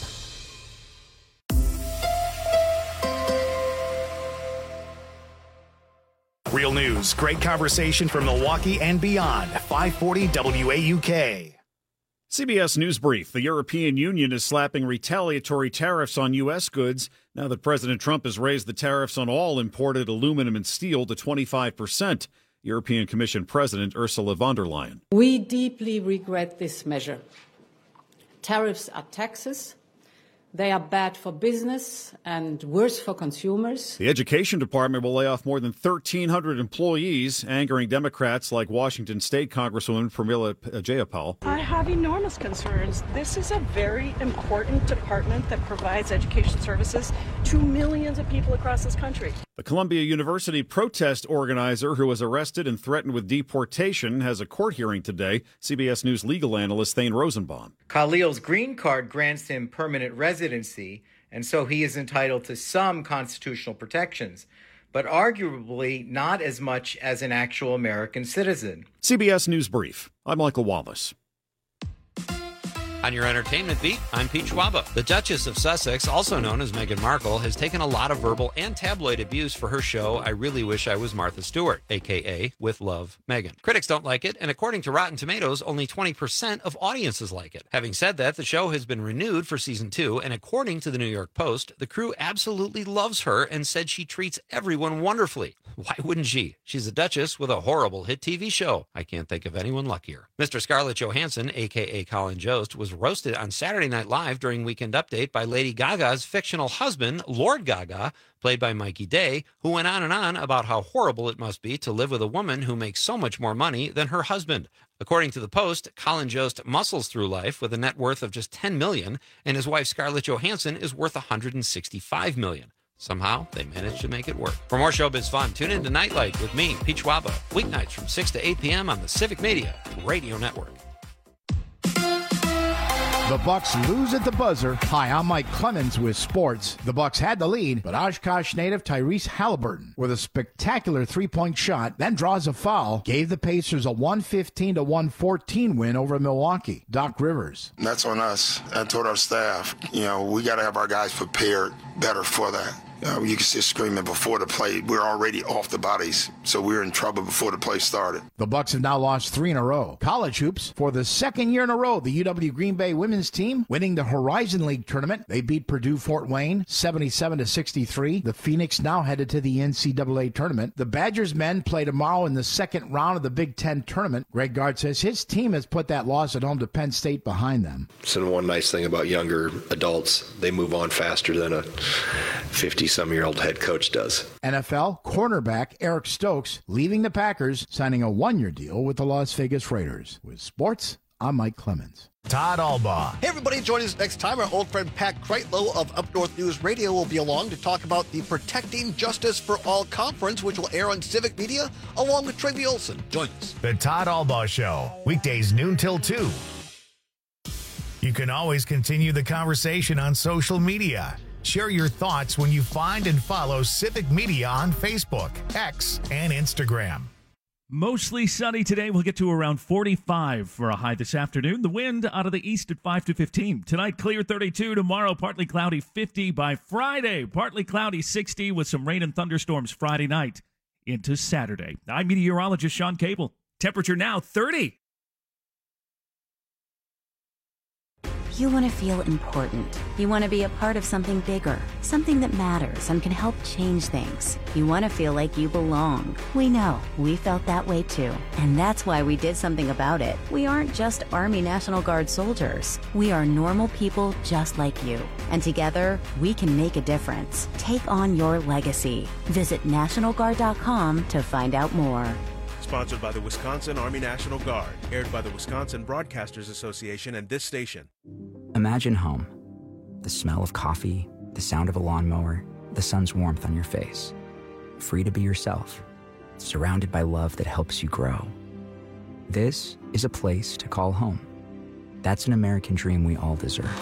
Real news, great conversation from Milwaukee and beyond. five forty W A U K. C B S News Brief. The European Union is slapping retaliatory tariffs on U S goods now that President Trump has raised the tariffs on all imported aluminum and steel to twenty-five percent. European Commission President Ursula von der Leyen. We deeply regret this measure. Tariffs are taxes. They are bad for business and worse for consumers. The Education Department will lay off more than thirteen hundred employees, angering Democrats like Washington State Congresswoman Pramila Jayapal. I have enormous concerns. This is a very important department that provides education services to millions of people across this country. The Columbia University protest organizer who was arrested and threatened with deportation has a court hearing today. C B S News legal analyst Thane Rosenbaum. Khalil's green card grants him permanent residency, and so he is entitled to some constitutional protections. but arguably not as much as an actual American citizen. C B S News Brief. I'm Michael Wallace. On your entertainment beat, I'm Pete Schwaba. The Duchess of Sussex, also known as Meghan Markle, has taken a lot of verbal and tabloid abuse for her show I Really Wish I Was Martha Stewart, a k a. With Love, Meghan. Critics don't like it, and according to Rotten Tomatoes, only twenty percent of audiences like it. Having said that, the show has been renewed for season two, and according to the New York Post, the crew absolutely loves her and said she treats everyone wonderfully. Why wouldn't she? She's a duchess with a horrible hit T V show. I can't think of anyone luckier. Mister Scarlett Johansson, a k a. Colin Jost, was roasted on Saturday Night Live during Weekend Update by Lady Gaga's fictional husband, Lord Gaga, played by Mikey Day, who went on and on about how horrible it must be to live with a woman who makes so much more money than her husband. According to the Post, Colin Jost muscles through life with a net worth of just ten million dollars, and his wife Scarlett Johansson is worth one hundred sixty-five million dollars. Somehow, they managed to make it work. For more showbiz fun, tune in to Nightlight with me, Pete Schwaba, weeknights from six to eight p.m. on the Civic Media Radio Network. The Bucks lose at the buzzer. Hi, I'm Mike Clemens with sports. The Bucks had the lead, but Oshkosh native Tyrese Halliburton, with a spectacular three-point shot, then draws a foul, gave the Pacers a one fifteen to one fourteen win over Milwaukee. Doc Rivers. That's on us. I told our staff, you know, we got to have our guys prepared better for that. Uh, you can see screaming before the play. We're already off the bodies, so we were in trouble before the play started. The Bucks have now lost three in a row. College hoops, for the second year in a row, the U W Green Bay women's team winning the Horizon League tournament. They beat Purdue Fort Wayne seventy-seven to sixty-three. The Phoenix now headed to the N C double A tournament. The Badgers men play tomorrow in the second round of the Big Ten tournament. Greg Gard says his team has put that loss at home to Penn State behind them. So one nice thing about younger adults, they move on faster than a fifty-some-year-old head coach does. N F L cornerback Eric Stokes leaving the Packers, signing a one-year deal with the Las Vegas Raiders. With sports, I'm Mike Clemens. Todd Albaugh. Hey, everybody, join us next time. Our old friend Pat Kreitlow of Up North News Radio will be along to talk about the Protecting Justice for All Conference, which will air on Civic Media, along with Tracy Olson. Join us. The Todd Albaugh Show, weekdays noon till two. You can always continue the conversation on social media. Share your thoughts when you find and follow Civic Media on Facebook, X, and Instagram. Mostly sunny today. We'll get to around forty-five for a high this afternoon. The wind out of the east at five to fifteen. Tonight, clear thirty-two. Tomorrow, partly cloudy fifty. By Friday, partly cloudy sixty with some rain and thunderstorms Friday night into Saturday. I'm meteorologist Sean Cable. Temperature now thirty. You want to feel important. You want to be a part of something bigger, something that matters and can help change things. You want to feel like you belong. We know. We felt that way too. And that's why we did something about it. We aren't just Army National Guard soldiers. We are normal people just like you. And together, we can make a difference. Take on your legacy. Visit National Guard dot com to find out more. Sponsored by the Wisconsin Army National Guard. Aired by the Wisconsin Broadcasters Association and this station. Imagine home. The smell of coffee, the sound of a lawnmower, the sun's warmth on your face. Free to be yourself. Surrounded by love that helps you grow. This is a place to call home. That's an American dream we all deserve.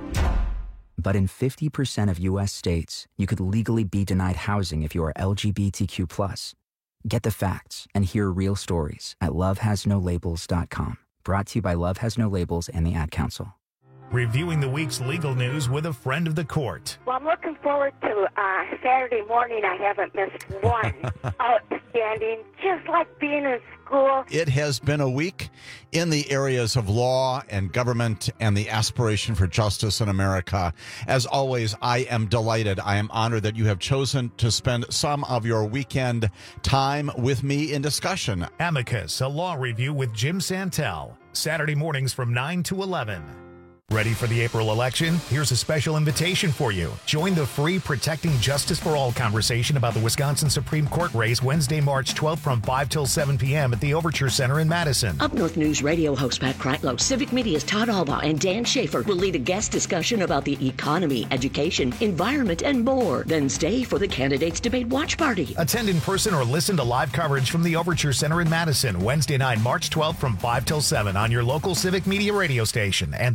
But in fifty percent of U S states, you could legally be denied housing if you are L G B T Q plus. Get the facts and hear real stories at love has no labels dot com. Brought to you by Love Has No Labels and the Ad Council. Reviewing the week's legal news with a friend of the court. Well, I'm looking forward to uh, Saturday morning. I haven't missed one. Outstanding, just like being in school. It has been a week in the areas of law and government and the aspiration for justice in America. As always, I am delighted. I am honored that you have chosen to spend some of your weekend time with me in discussion. Amicus, a law review with Jim Santel. Saturday mornings from nine to eleven. Ready for the April election? Here's a special invitation for you. Join the free Protecting Justice for All conversation about the Wisconsin Supreme Court race Wednesday, March twelfth from five till seven p.m. at the Overture Center in Madison. Up North News Radio host Pat Kreitlow, Civic Media's Todd Albaugh, and Dan Schaefer will lead a guest discussion about the economy, education, environment, and more. Then stay for the Candidates Debate Watch Party. Attend in person or listen to live coverage from the Overture Center in Madison, Wednesday night, March twelfth from five till seven on your local Civic Media radio station and the app.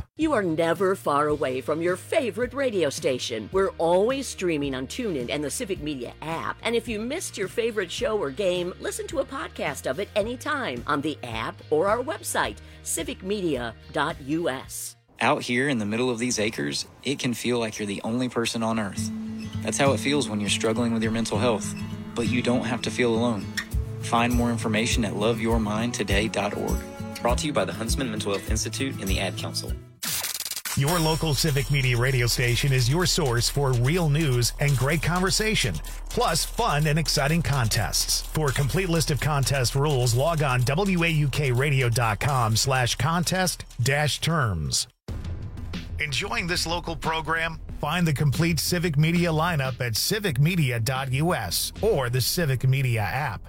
You are never far away from your favorite radio station. We're always streaming on TuneIn and the Civic Media app. And if you missed your favorite show or game, listen to a podcast of it anytime on the app or our website, civic media dot u s. Out here in the middle of these acres, it can feel like you're the only person on Earth. That's how it feels when you're struggling with your mental health. But you don't have to feel alone. Find more information at love your mind today dot org. Brought to you by the Huntsman Mental Health Institute and the Ad Council. Your local Civic Media radio station is your source for real news and great conversation, plus fun and exciting contests. For a complete list of contest rules, log on W A U K radio dot com slash contest dash terms. Enjoying this local program? Find the complete Civic Media lineup at civic media dot u s or the Civic Media app.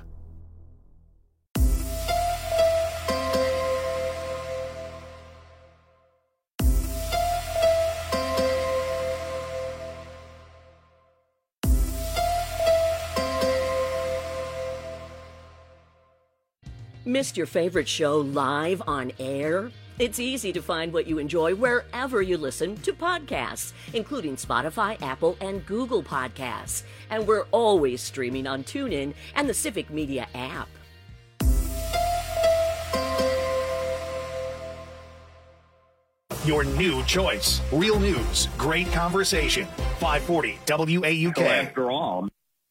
Missed your favorite show live on air? It's easy to find what you enjoy wherever you listen to podcasts, including Spotify, Apple, and Google Podcasts. And we're always streaming on TuneIn and the Civic Media app. Your new choice. Real news, great conversation. five forty W A U K. So after all.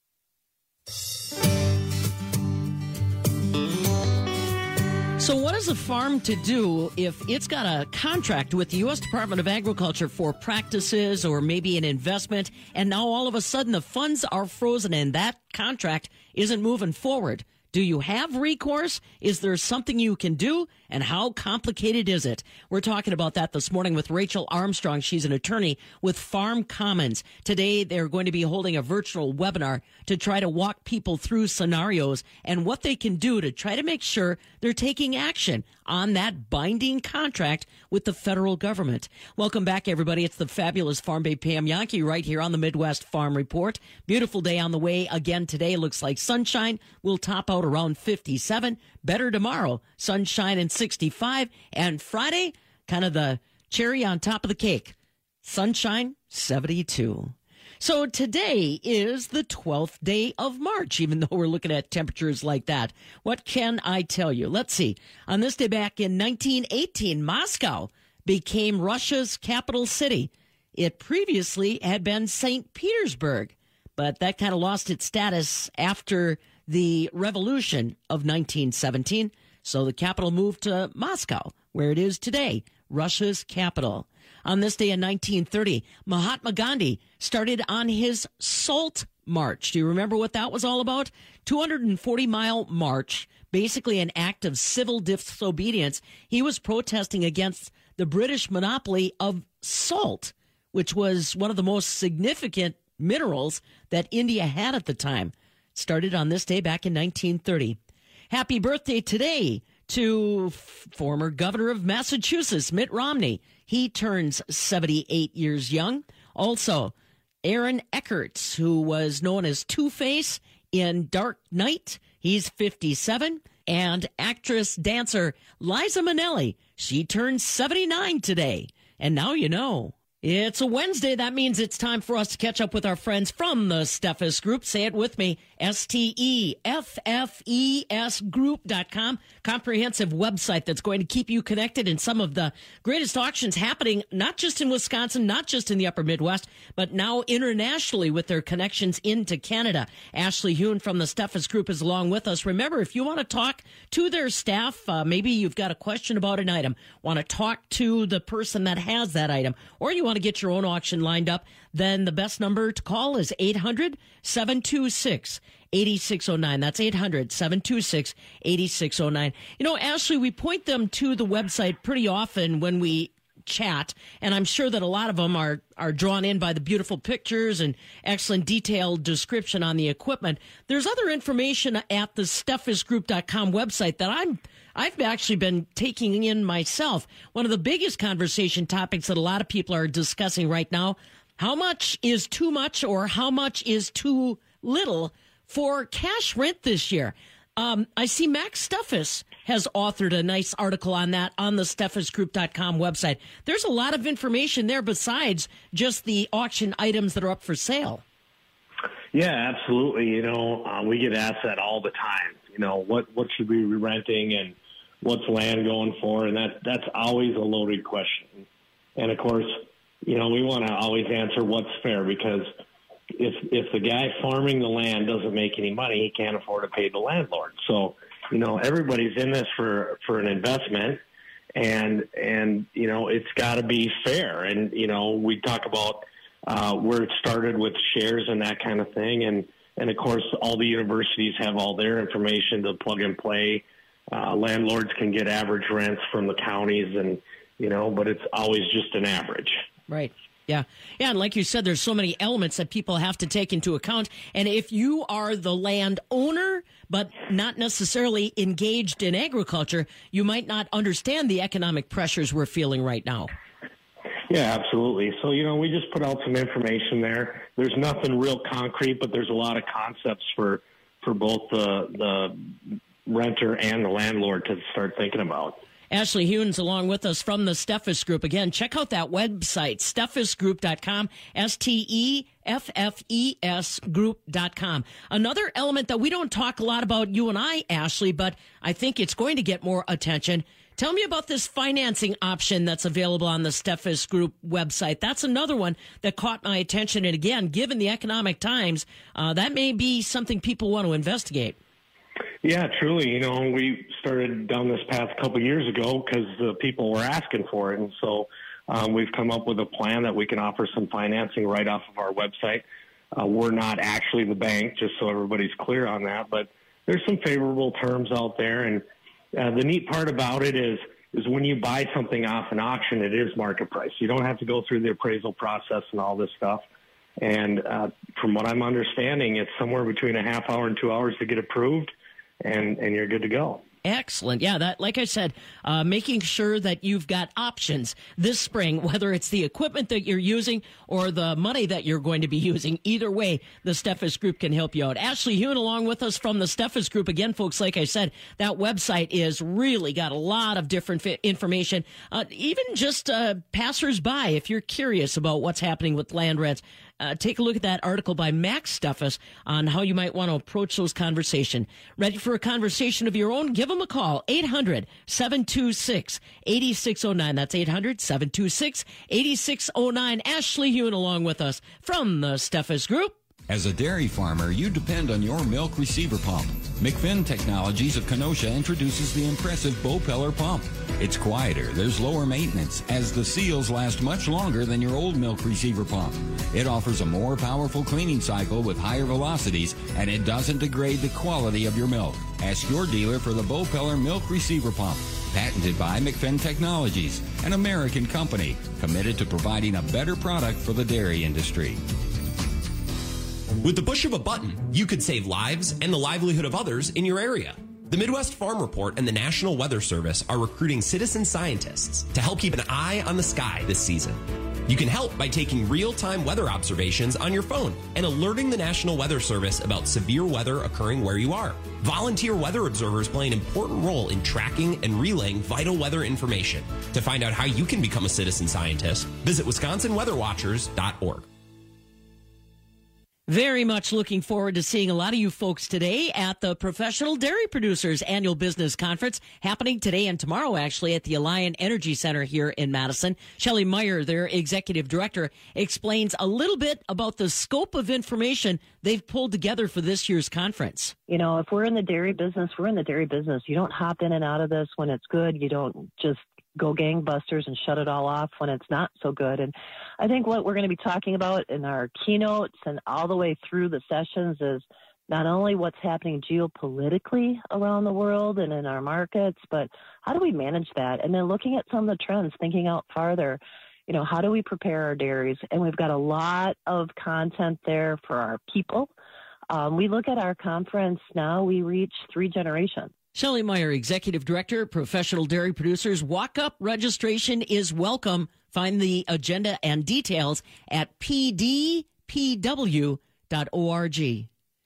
So what is a farm to do if it's got a contract with the U S Department of Agriculture for practices or maybe an investment, and now all of a sudden the funds are frozen and that contract isn't moving forward? Do you have recourse? Is there something you can do? And how complicated is it? We're talking about that this morning with Rachel Armstrong. She's an attorney with Farm Commons. Today, they're going to be holding a virtual webinar to try to walk people through scenarios and what they can do to try to make sure they're taking action on that binding contract with the federal government. Welcome back, everybody. It's the fabulous Farm Babe Pam Yankee right here on the Midwest Farm Report. Beautiful day on the way again today. Looks like sunshine will top out around fifty-seven. Better tomorrow, sunshine and sixty-five. And Friday, kind of the cherry on top of the cake, sunshine seventy-two. So today is the twelfth day of March, even though we're looking at temperatures like that. What can I tell you? Let's see. On this day back in nineteen eighteen, Moscow became Russia's capital city. It previously had been Saint Petersburg, but that kind of lost its status after the revolution of nineteen seventeen. So the capital moved to Moscow, where it is today, Russia's capital. On this day in nineteen thirty, Mahatma Gandhi started on his Salt March. Do you remember what that was all about? two hundred forty mile march, basically an act of civil disobedience. He was protesting against the British monopoly of salt, which was one of the most significant minerals that India had at the time. Started on this day back in nineteen thirty. Happy birthday today to f- former governor of Massachusetts, Mitt Romney. He turns seventy-eight years young. Also, Aaron Eckhart, who was known as Two-Face in Dark Knight. He's fifty-seven. And actress, dancer Liza Minnelli. She turns seventy-nine today. And now you know. It's a Wednesday. That means it's time for us to catch up with our friends from the Steffes Group. Say it with me. S T E F F E S group dot com. Comprehensive website that's going to keep you connected in some of the greatest auctions happening, not just in Wisconsin, not just in the upper Midwest, but now internationally with their connections into Canada. Ashley Hune from the Steffes Group is along with us. Remember, if you want to talk to their staff, uh, maybe you've got a question about an item, want to talk to the person that has that item, or you want to get your own auction lined up, then the best number to call is eight hundred, seven two six, eight six zero nine. That's eight hundred, seven two six, eight six zero nine. You know, Ashley, we point them to the website pretty often when we chat, and I'm sure that a lot of them are, are drawn in by the beautiful pictures and excellent detailed description on the equipment. There's other information at the steffes group dot com website that I'm I've actually been taking in myself. One of the biggest conversation topics that a lot of people are discussing right now, how much is too much or how much is too little for cash rent this year? Um, I see Max Steffes has authored a nice article on that on the steffes group dot com website. There's a lot of information there besides just the auction items that are up for sale. Yeah, absolutely. You know, uh, we get asked that all the time. You know, what, what should we be renting and what's land going for? And that that's always a loaded question. And, of course, you know, we want to always answer what's fair, because if if the guy farming the land doesn't make any money, he can't afford to pay the landlord. So, you know, everybody's in this for, for an investment, and, and you know, it's got to be fair. And, you know, we talk about uh, where it started with shares and that kind of thing. And, and, of course, all the universities have all their information to plug and play. Uh, landlords can get average rents from the counties, and, you know, but it's always just an average. Right. Yeah. Yeah. And like you said, there's so many elements that people have to take into account. And if you are the land owner, but not necessarily engaged in agriculture, you might not understand the economic pressures we're feeling right now. Yeah, absolutely. So, you know, we just put out some information there. There's nothing real concrete, but there's a lot of concepts for, for both the, the renter and the landlord to start thinking about. Ashley Huens along with us from the Steffes Group. Again, check out that website, steffes group dot com, S T E F F E S group dot com. Another element that we don't talk a lot about, you and I, Ashley, but I think it's going to get more attention. Tell me about this financing option that's available on the Steffes Group website. That's another one that caught my attention. And again, given the economic times, uh, that may be something people want to investigate. Yeah, truly. You know, we started down this path a couple of years ago because the people were asking for it. And so um, we've come up with a plan that we can offer some financing right off of our website. Uh, we're not actually the bank, just so everybody's clear on that. But there's some favorable terms out there. And uh, the neat part about it is, is when you buy something off an auction, it is market price. You don't have to go through the appraisal process and all this stuff. And uh, from what I'm understanding, it's somewhere between a half hour and two hours to get approved. And, and you're good to go. Excellent. Yeah, that, like I said, uh, making sure that you've got options this spring, whether it's the equipment that you're using or the money that you're going to be using. Either way, the Steffes Group can help you out. Ashley Huens along with us from the Steffes Group. Again, folks, like I said, that website is really got a lot of different information, uh, even just uh, passers-by, if you're curious about what's happening with land rents. Uh, take a look at that article by Max Steffes on how you might want to approach those conversations. Ready for a conversation of your own? Give them a call, eight hundred, seven two six, eight six zero nine. That's eight hundred, seven two six, eight six zero nine. Ashley Huens along with us from the Steffes Group. As a dairy farmer, you depend on your milk receiver pump. McFinn Technologies of Kenosha introduces the impressive Bopeller pump. It's quieter, there's lower maintenance, as the seals last much longer than your old milk receiver pump. It offers a more powerful cleaning cycle with higher velocities, and it doesn't degrade the quality of your milk. Ask your dealer for the Bopeller milk receiver pump. Patented by McFinn Technologies, an American company committed to providing a better product for the dairy industry. With the push of a button, you could save lives and the livelihood of others in your area. The Midwest Farm Report and the National Weather Service are recruiting citizen scientists to help keep an eye on the sky this season. You can help by taking real-time weather observations on your phone and alerting the National Weather Service about severe weather occurring where you are. Volunteer weather observers play an important role in tracking and relaying vital weather information. To find out how you can become a citizen scientist, visit wisconsin weather watchers dot org. Very much looking forward to seeing a lot of you folks today at the Professional Dairy Producers Annual Business Conference, happening today and tomorrow, actually, at the Alliant Energy Center here in Madison. Shelley Meyer, their executive director, explains a little bit about the scope of information they've pulled together for this year's conference. You know, if we're in the dairy business, we're in the dairy business. You don't hop in and out of this when it's good. You don't just go gangbusters and shut it all off when it's not so good. And I think what we're going to be talking about in our keynotes and all the way through the sessions is not only what's happening geopolitically around the world and in our markets, but how do we manage that? And then looking at some of the trends, thinking out farther, you know, how do we prepare our dairies? And we've got a lot of content there for our people. Um, we look at our conference now, we reach three generations. Shelley Meyer, Executive Director, Professional Dairy Producers. Walk up registration is welcome. Find the agenda and details at p d p w dot org.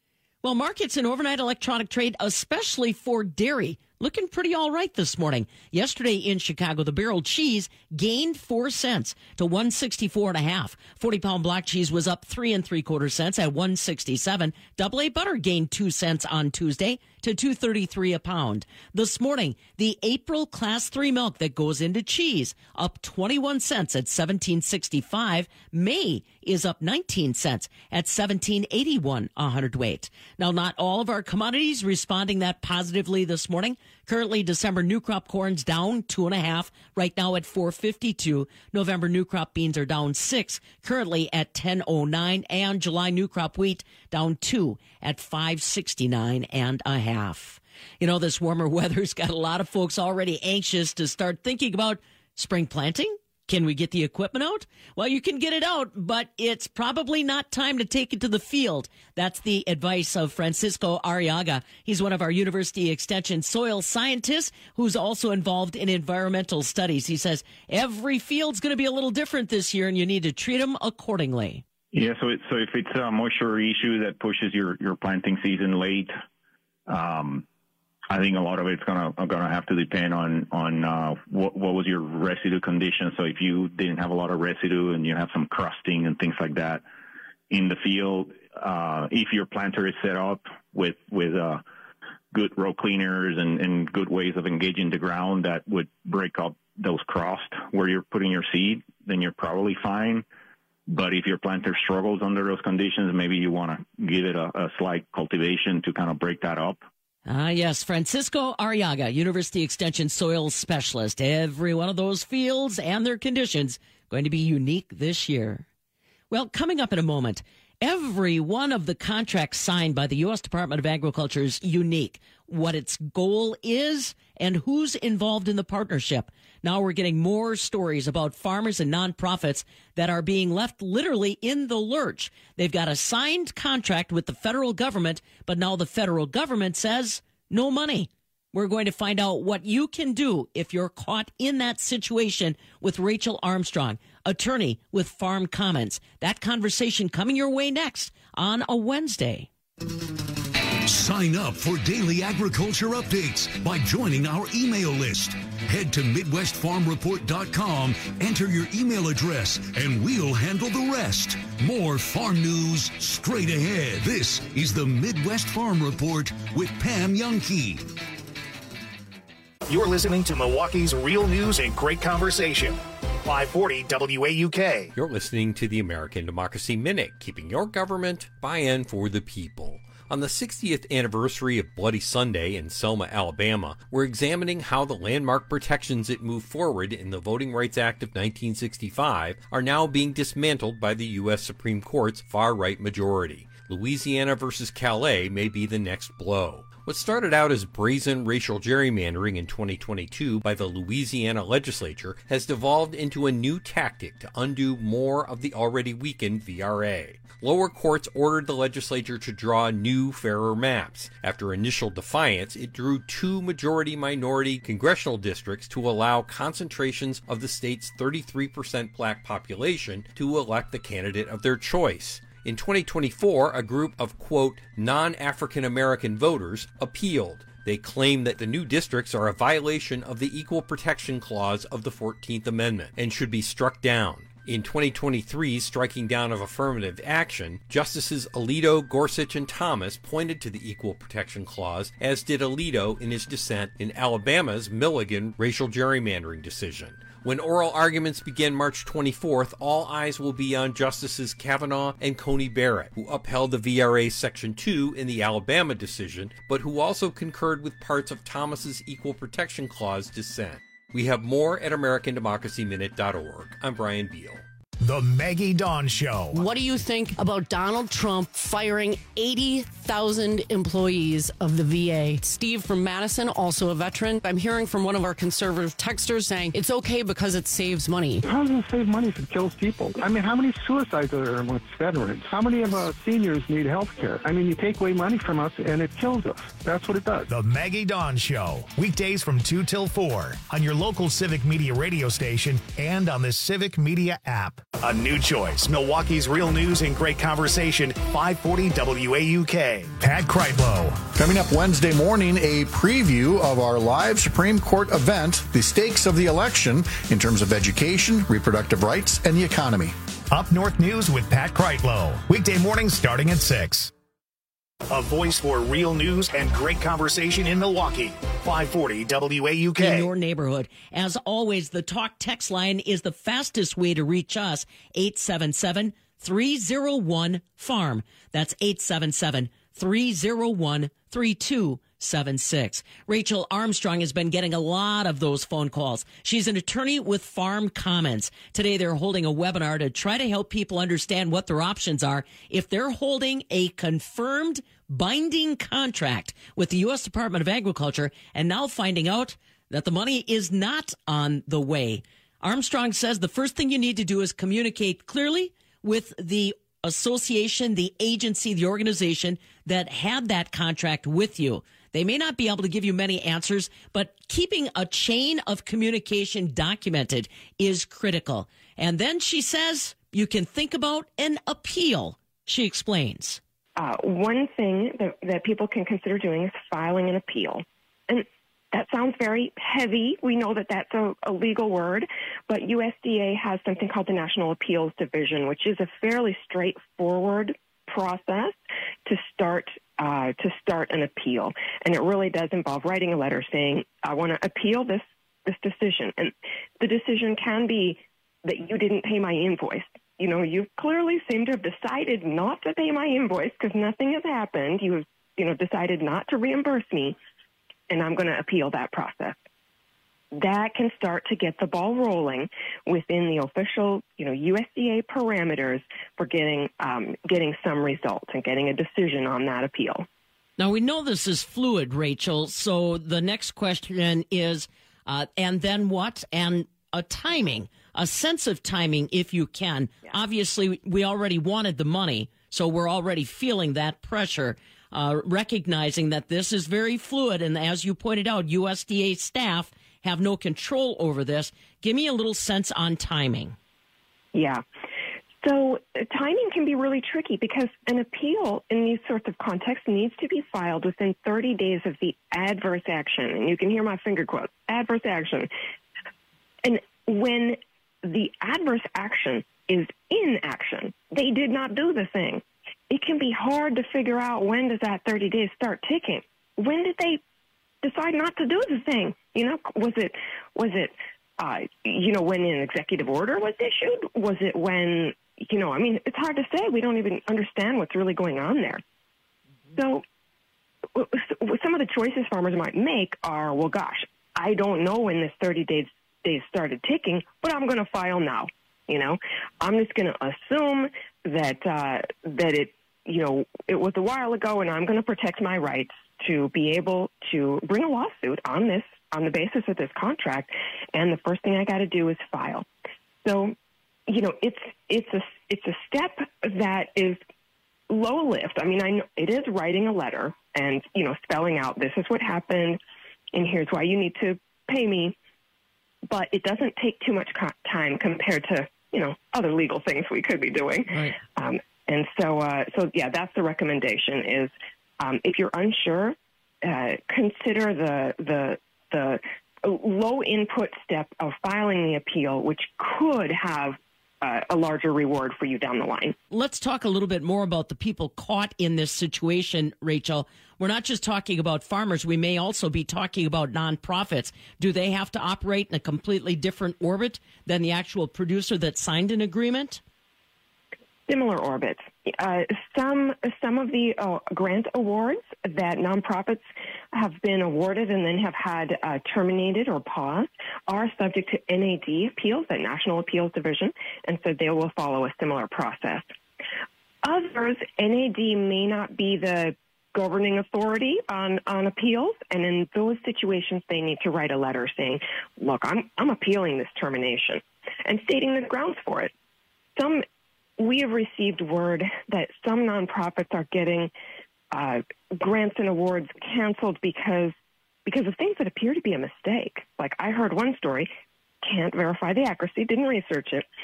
Well, markets and overnight electronic trade, especially for dairy, looking pretty all right this morning. Yesterday in Chicago, the barrel cheese gained four cents to one sixty-four and a half. forty pound block cheese was up three and three quarter cents at one sixty-seven. Double A butter gained two cents on Tuesday to two thirty-three a pound. This morning, the April class three milk that goes into cheese up twenty-one cents at seventeen sixty-five. May is up nineteen cents at seventeen eighty-one a hundredweight. Now, not all of our commodities responding that positively this morning. Currently, December new crop corn's down two and a half, right now at four fifty-two. November new crop beans are down six, currently at ten oh nine, and July new crop wheat down two at five sixty-nine and a half. You know, this warmer weather's got a lot of folks already anxious to start thinking about spring planting. Can we get the equipment out? Well, you can get it out, but it's probably not time to take it to the field. That's the advice of Francisco Arriaga. He's one of our University Extension soil scientists who's also involved in environmental studies. He says every field's going to be a little different this year, and you need to treat them accordingly. Yeah, so it, so if it's a moisture issue that pushes your, your planting season late, um, I think a lot of it's gonna gonna have to depend on on uh, what what was your residue condition. So if you didn't have a lot of residue and you have some crusting and things like that in the field, uh, if your planter is set up with with uh, good row cleaners and, and good ways of engaging the ground that would break up those crusts where you're putting your seed, then you're probably fine. But if your planter struggles under those conditions, maybe you want to give it a, a slight cultivation to kind of break that up. Ah, yes, Francisco Arriaga, University Extension soil specialist. Every one of those fields and their conditions going to be unique this year. Well, coming up in a moment, every one of the contracts signed by the U S Department of Agriculture is unique. What its goal is and who's involved in the partnership. Now we're getting more stories about farmers and nonprofits that are being left literally in the lurch. They've got a signed contract with the federal government, but now the federal government says no money. We're going to find out what you can do if you're caught in that situation with Rachel Armstrong, attorney with Farm Commons. That conversation coming your way next on a Wednesday. Sign up for daily agriculture updates by joining our email list. Head to Midwest Farm Report dot com, enter your email address, and we'll handle the rest. More farm news straight ahead. This is the Midwest Farm Report with Pam Youngkey. You're listening to Milwaukee's Real News and Great Conversation. five forty W A U K. You're listening to the American Democracy Minute, keeping your government by and for the people. On the sixtieth anniversary of Bloody Sunday in Selma, Alabama, we're examining how the landmark protections that moved forward in the Voting Rights Act of nineteen sixty-five are now being dismantled by the U S Supreme Court's far-right majority. Louisiana versus Calais may be the next blow. What started out as brazen racial gerrymandering in twenty twenty-two by the Louisiana legislature has devolved into a new tactic to undo more of the already weakened V R A. Lower courts ordered the legislature to draw new, fairer maps. After initial defiance, it drew two majority-minority congressional districts to allow concentrations of the state's thirty-three percent black population to elect the candidate of their choice. In twenty twenty-four, a group of, quote, non-African American voters appealed. They claim that the new districts are a violation of the Equal Protection Clause of the fourteenth Amendment and should be struck down. In twenty twenty-three's striking down of affirmative action, Justices Alito, Gorsuch, and Thomas pointed to the Equal Protection Clause, as did Alito in his dissent in Alabama's Milligan racial gerrymandering decision. When oral arguments begin March twenty-fourth, all eyes will be on Justices Kavanaugh and Coney Barrett, who upheld the V R A Section two in the Alabama decision, but who also concurred with parts of Thomas's Equal Protection Clause dissent. We have more at American Democracy Minute dot org. I'm Brian Beal. The Maggie Dawn Show. What do you think about Donald Trump firing eighty thousand employees of the V A? Steve from Madison, also a veteran. I'm hearing from one of our conservative texters saying it's okay because it saves money. How does it save money if it kills people? I mean, how many suicides are there amongst veterans? How many of our seniors need health care? I mean, you take away money from us and it kills us. That's what it does. The Maggie Dawn Show. Weekdays from two till four on your local Civic Media radio station and on the Civic Media app. A new choice. Milwaukee's real news and great conversation. five forty W A U K. Pat Kreitlow. Coming up Wednesday morning, a preview of our live Supreme Court event, the stakes of the election in terms of education, reproductive rights, and the economy. Up North News with Pat Kreitlow. Weekday mornings starting at six. A voice for real news and great conversation in Milwaukee. five forty W A U K. In your neighborhood. As always, the talk text line is the fastest way to reach us. eight seven seven, three oh one, farm. That's eight seven seven, three oh one, three two seven six. Rachel Armstrong has been getting a lot of those phone calls. She's an attorney with Farm Comments. Today they're holding a webinar to try to help people understand what their options are if they're holding a confirmed binding contract with the U S Department of Agriculture and now finding out that the money is not on the way. Armstrong says the first thing you need to do is communicate clearly with the association, the agency, the organization that had that contract with you. They may not be able to give you many answers, but keeping a chain of communication documented is critical. And then she says you can think about an appeal. She explains. Uh, one thing that, that people can consider doing is filing an appeal. And that sounds very heavy. We know that that's a, a legal word, but U S D A has something called the National Appeals Division, which is a fairly straightforward process to start uh, to start an appeal. And it really does involve writing a letter saying, I want to appeal this, this decision. And the decision can be that you didn't pay my invoice. You know, you clearly seem to have decided not to pay my invoice because nothing has happened. You have, you know, decided not to reimburse me, and I'm going to appeal that process. That can start to get the ball rolling within the official, you know, U S D A parameters for getting um, getting some results and getting a decision on that appeal. Now, we know this is fluid, Rachel, so the next question is, uh, and then what? And a timing, a sense of timing, if you can. Yeah. Obviously, we already wanted the money, so we're already feeling that pressure, uh, recognizing that this is very fluid. And as you pointed out, U S D A staff have no control over this. Give me a little sense on timing. Yeah. So uh, timing can be really tricky because an appeal in these sorts of contexts needs to be filed within thirty days of the adverse action. And you can hear my finger quotes, adverse action. And when the adverse action is in action, they did not do the thing. It can be hard to figure out when does that thirty days start ticking. When did they decide not to do the thing? You know, was it, was it, uh, you know, when an executive order was issued? Was it when, you know, I mean, it's hard to say. We don't even understand what's really going on there. So some of the choices farmers might make are, well, gosh, I don't know when this thirty days, days started ticking, but I'm going to file now. You know, I'm just going to assume that, uh, that it, you know, it was a while ago, and I'm going to protect my rights to be able to bring a lawsuit on this, on the basis of this contract. And the first thing I got to do is file. So, you know, it's, it's a, it's a step that is low lift. I mean, I know it is writing a letter and, you know, spelling out, this is what happened and here's why you need to pay me. But it doesn't take too much time compared to, you know, other legal things we could be doing. Right. Um, and so, uh, so yeah, that's the recommendation is, Um, if you're unsure, uh, consider the the the low input step of filing the appeal, which could have uh, a larger reward for you down the line. Let's talk a little bit more about the people caught in this situation, Rachel. We're not just talking about farmers. We may also be talking about nonprofits. Do they have to operate in a completely different orbit than the actual producer that signed an agreement? Similar orbits. Uh, some some of the uh, grant awards that nonprofits have been awarded and then have had uh, terminated or paused are subject to N A D appeals, that National Appeals Division, and so they will follow a similar process. Others, N A D may not be the governing authority on, on appeals, and in those situations, they need to write a letter saying, look, I'm, I'm appealing this termination, and stating the grounds for it. Some We have received word that some nonprofits are getting uh, grants and awards canceled because because of things that appear to be a mistake. Like I heard one story, can't verify the accuracy, didn't research it,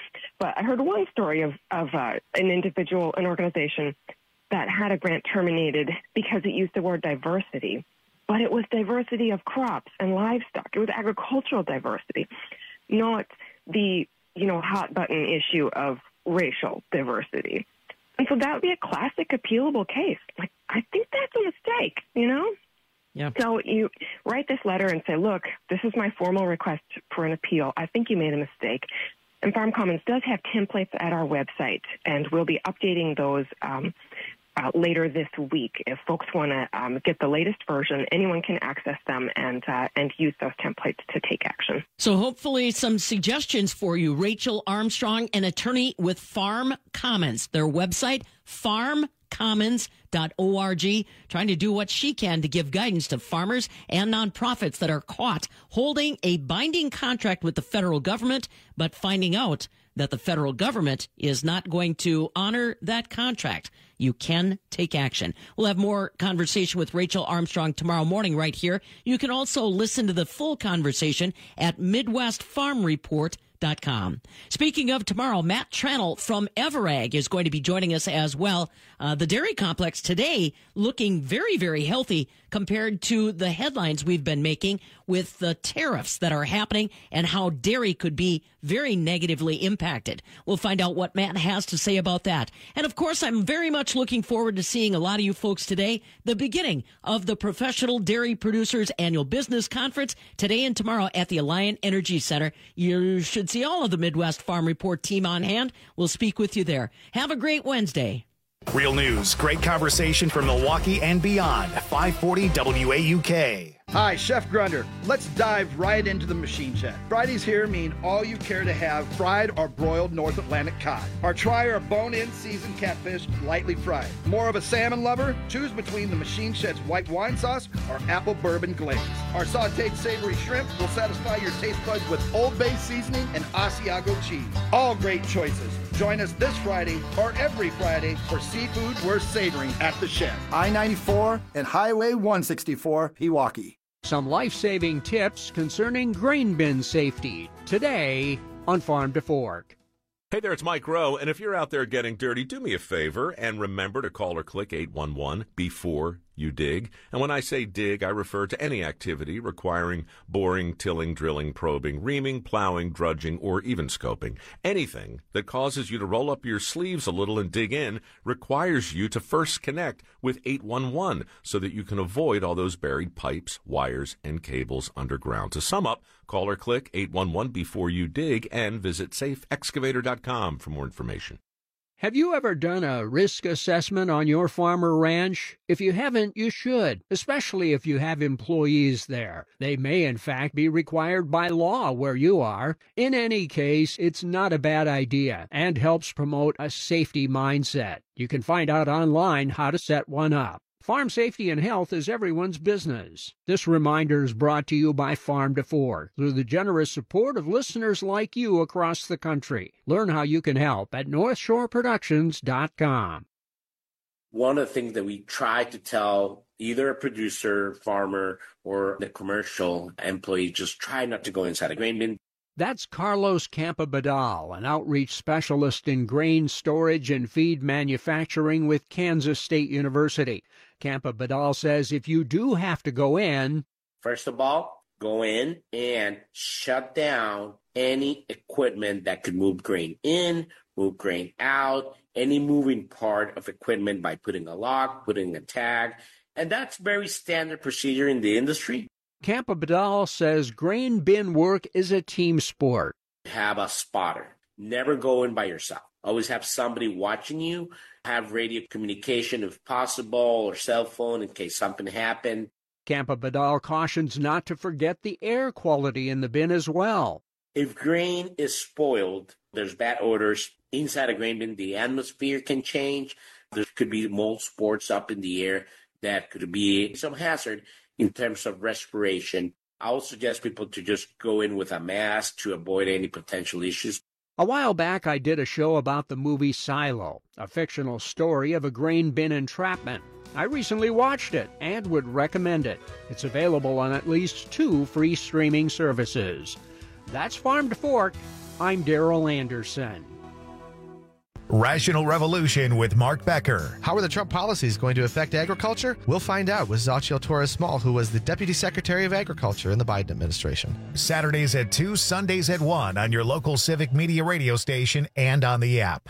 but I heard one story of, of uh, an individual, an organization that had a grant terminated because it used the word diversity. But it was diversity of crops and livestock. It was agricultural diversity, not the, you know, hot button issue of racial diversity. And so that would be a classic appealable case. Like, I think that's a mistake, you know? Yeah. So you write this letter and say, look, this is my formal request for an appeal. I think you made a mistake. And Farm Commons does have templates at our website, and we'll be updating those um, uh, later this week. If folks want to um, get the latest version, anyone can access them and uh, and use those templates to take action. So hopefully some suggestions for you. Rachel Armstrong, an attorney with Farm Commons. Their website, farm commons dot org, trying to do what she can to give guidance to farmers and nonprofits that are caught holding a binding contract with the federal government, but finding out that the federal government is not going to honor that contract. You can take action. We'll have more conversation with Rachel Armstrong tomorrow morning right here. You can also listen to the full conversation at midwest farm report dot com. Speaking of tomorrow, Matt Tranel from Everag is going to be joining us as well. Uh, the dairy complex today looking very, very healthy compared to the headlines we've been making with the tariffs that are happening and how dairy could be very negatively impacted. We'll find out what Matt has to say about that. And of course, I'm very much looking forward to seeing a lot of you folks today, the beginning of the Professional Dairy Producers Annual Business Conference today and tomorrow at the Alliant Energy Center. You should see all of the Midwest Farm Report team on hand. We'll speak with you there. Have a great Wednesday. Real news, great conversation from Milwaukee and beyond. five forty W A U K. Hi, Chef Grunder. Let's dive right into the machine shed. Fridays here mean all you care to have fried or broiled North Atlantic cod. Or try our bone-in seasoned catfish lightly fried. More of a salmon lover? Choose between the machine shed's white wine sauce or apple bourbon glaze. Our sauteed savory shrimp will satisfy your taste buds with Old Bay seasoning and Asiago cheese. All great choices. Join us this Friday or every Friday for seafood worth savoring at the shed. I ninety-four and Highway one sixty-four, Pewaukee. Some life-saving tips concerning grain bin safety today on Farm to Fork. Hey there, it's Mike Rowe, and if you're out there getting dirty, do me a favor and remember to call or click eight one one before you dig. And when I say dig, I refer to any activity requiring boring, tilling, drilling, probing, reaming, plowing, drudging, or even scoping. Anything that causes you to roll up your sleeves a little and dig in requires you to first connect with eight one one so that you can avoid all those buried pipes, wires, and cables underground. To sum up, call or click eight one one before you dig and visit safe excavator dot com for more information. Have you ever done a risk assessment on your farm or ranch? If you haven't, you should, especially if you have employees there. They may, in fact, be required by law where you are. In any case, it's not a bad idea and helps promote a safety mindset. You can find out online how to set one up. Farm safety and health is everyone's business. This reminder is brought to you by Farm to Fork through the generous support of listeners like you across the country. Learn how you can help at north shore productions dot com. One of the things that we try to tell either a producer, farmer, or the commercial employee, just try not to go inside a grain bin. That's Carlos Campobadal, an outreach specialist in grain storage and feed manufacturing with Kansas State University. Campobadal says if you do have to go in, first of all, go in and shut down any equipment that could move grain in, move grain out, any moving part of equipment by putting a lock, putting a tag. And that's very standard procedure in the industry. Campobadal says grain bin work is a team sport. Have a spotter. Never go in by yourself. Always have somebody watching you. Have radio communication if possible or cell phone in case something happened. Campobadal cautions not to forget the air quality in the bin as well. If grain is spoiled, there's bad odors inside a grain bin. The atmosphere can change. There could be mold spores up in the air that could be some hazard in terms of respiration. I would suggest people to just go in with a mask to avoid any potential issues. A while back, I did a show about the movie Silo, a fictional story of a grain bin entrapment. I recently watched it and would recommend it. It's available on at least two free streaming services. That's Farm to Fork. I'm Daryl Anderson. Rational Revolution with Mark Becker. How are the Trump policies going to affect agriculture? We'll find out with Xochitl Torres-Small, who was the Deputy Secretary of Agriculture in the Biden administration. Saturdays at two, Sundays at one on your local Civic Media radio station and on the app.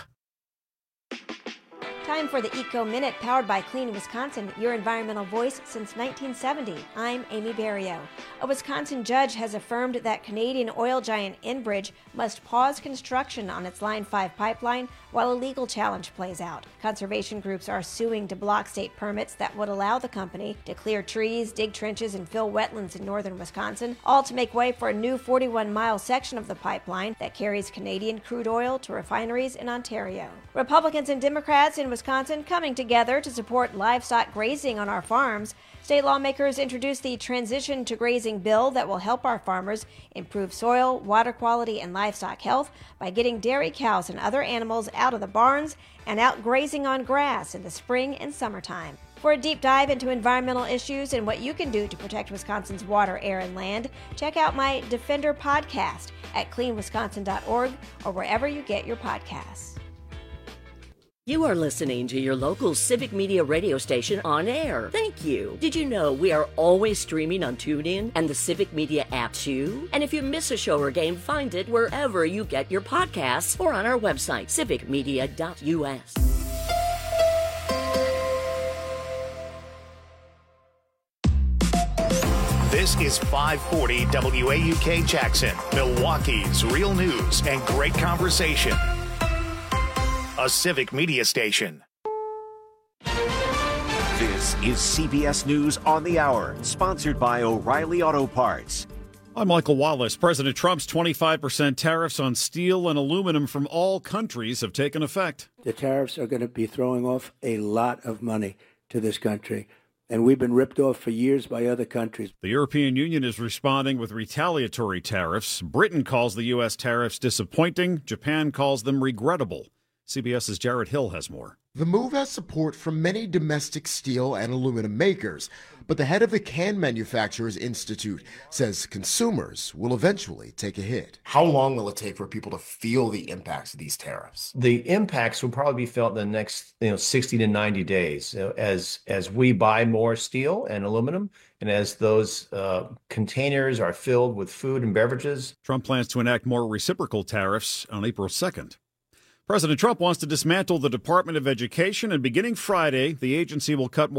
Time for the Eco Minute, powered by Clean Wisconsin, your environmental voice since nineteen seventy. I'm Amy Barrio. A Wisconsin judge has affirmed that Canadian oil giant Enbridge must pause construction on its Line five pipeline while a legal challenge plays out. Conservation groups are suing to block state permits that would allow the company to clear trees, dig trenches, and fill wetlands in northern Wisconsin, all to make way for a new forty-one mile section of the pipeline that carries Canadian crude oil to refineries in Ontario. Republicans and Democrats in Wisconsin coming together to support livestock grazing on our farms. State lawmakers introduced the Transition to Grazing bill that will help our farmers improve soil, water quality, and livestock health by getting dairy cows and other animals out of the barns and out grazing on grass in the spring and summertime. For a deep dive into environmental issues and what you can do to protect Wisconsin's water, air, and land, check out my Defender podcast at clean wisconsin dot org or wherever you get your podcasts. You are listening to your local Civic Media radio station on air. Thank you. Did you know we are always streaming on TuneIn and the Civic Media app too? And if you miss a show or game, find it wherever you get your podcasts or on our website, civic media dot u s. This is five forty W A U K Jackson, Milwaukee's real news and great conversation. A Civic Media station. This is C B S News on the Hour, sponsored by O'Reilly Auto Parts. I'm Michael Wallace. President Trump's twenty-five percent tariffs on steel and aluminum from all countries have taken effect. The tariffs are going to be throwing off a lot of money to this country, and we've been ripped off for years by other countries. The European Union is responding with retaliatory tariffs. Britain calls the U S tariffs disappointing. Japan calls them regrettable. CBS's Jared Hill has more. The move has support from many domestic steel and aluminum makers, but the head of the Can Manufacturers Institute says consumers will eventually take a hit. How long will it take for people to feel the impacts of these tariffs? The impacts will probably be felt in the next, you know, sixty to ninety days, you know, as as we buy more steel and aluminum, and as those uh, containers are filled with food and beverages. Trump plans to enact more reciprocal tariffs on April second. President Trump wants to dismantle the Department of Education, and beginning Friday, the agency will cut more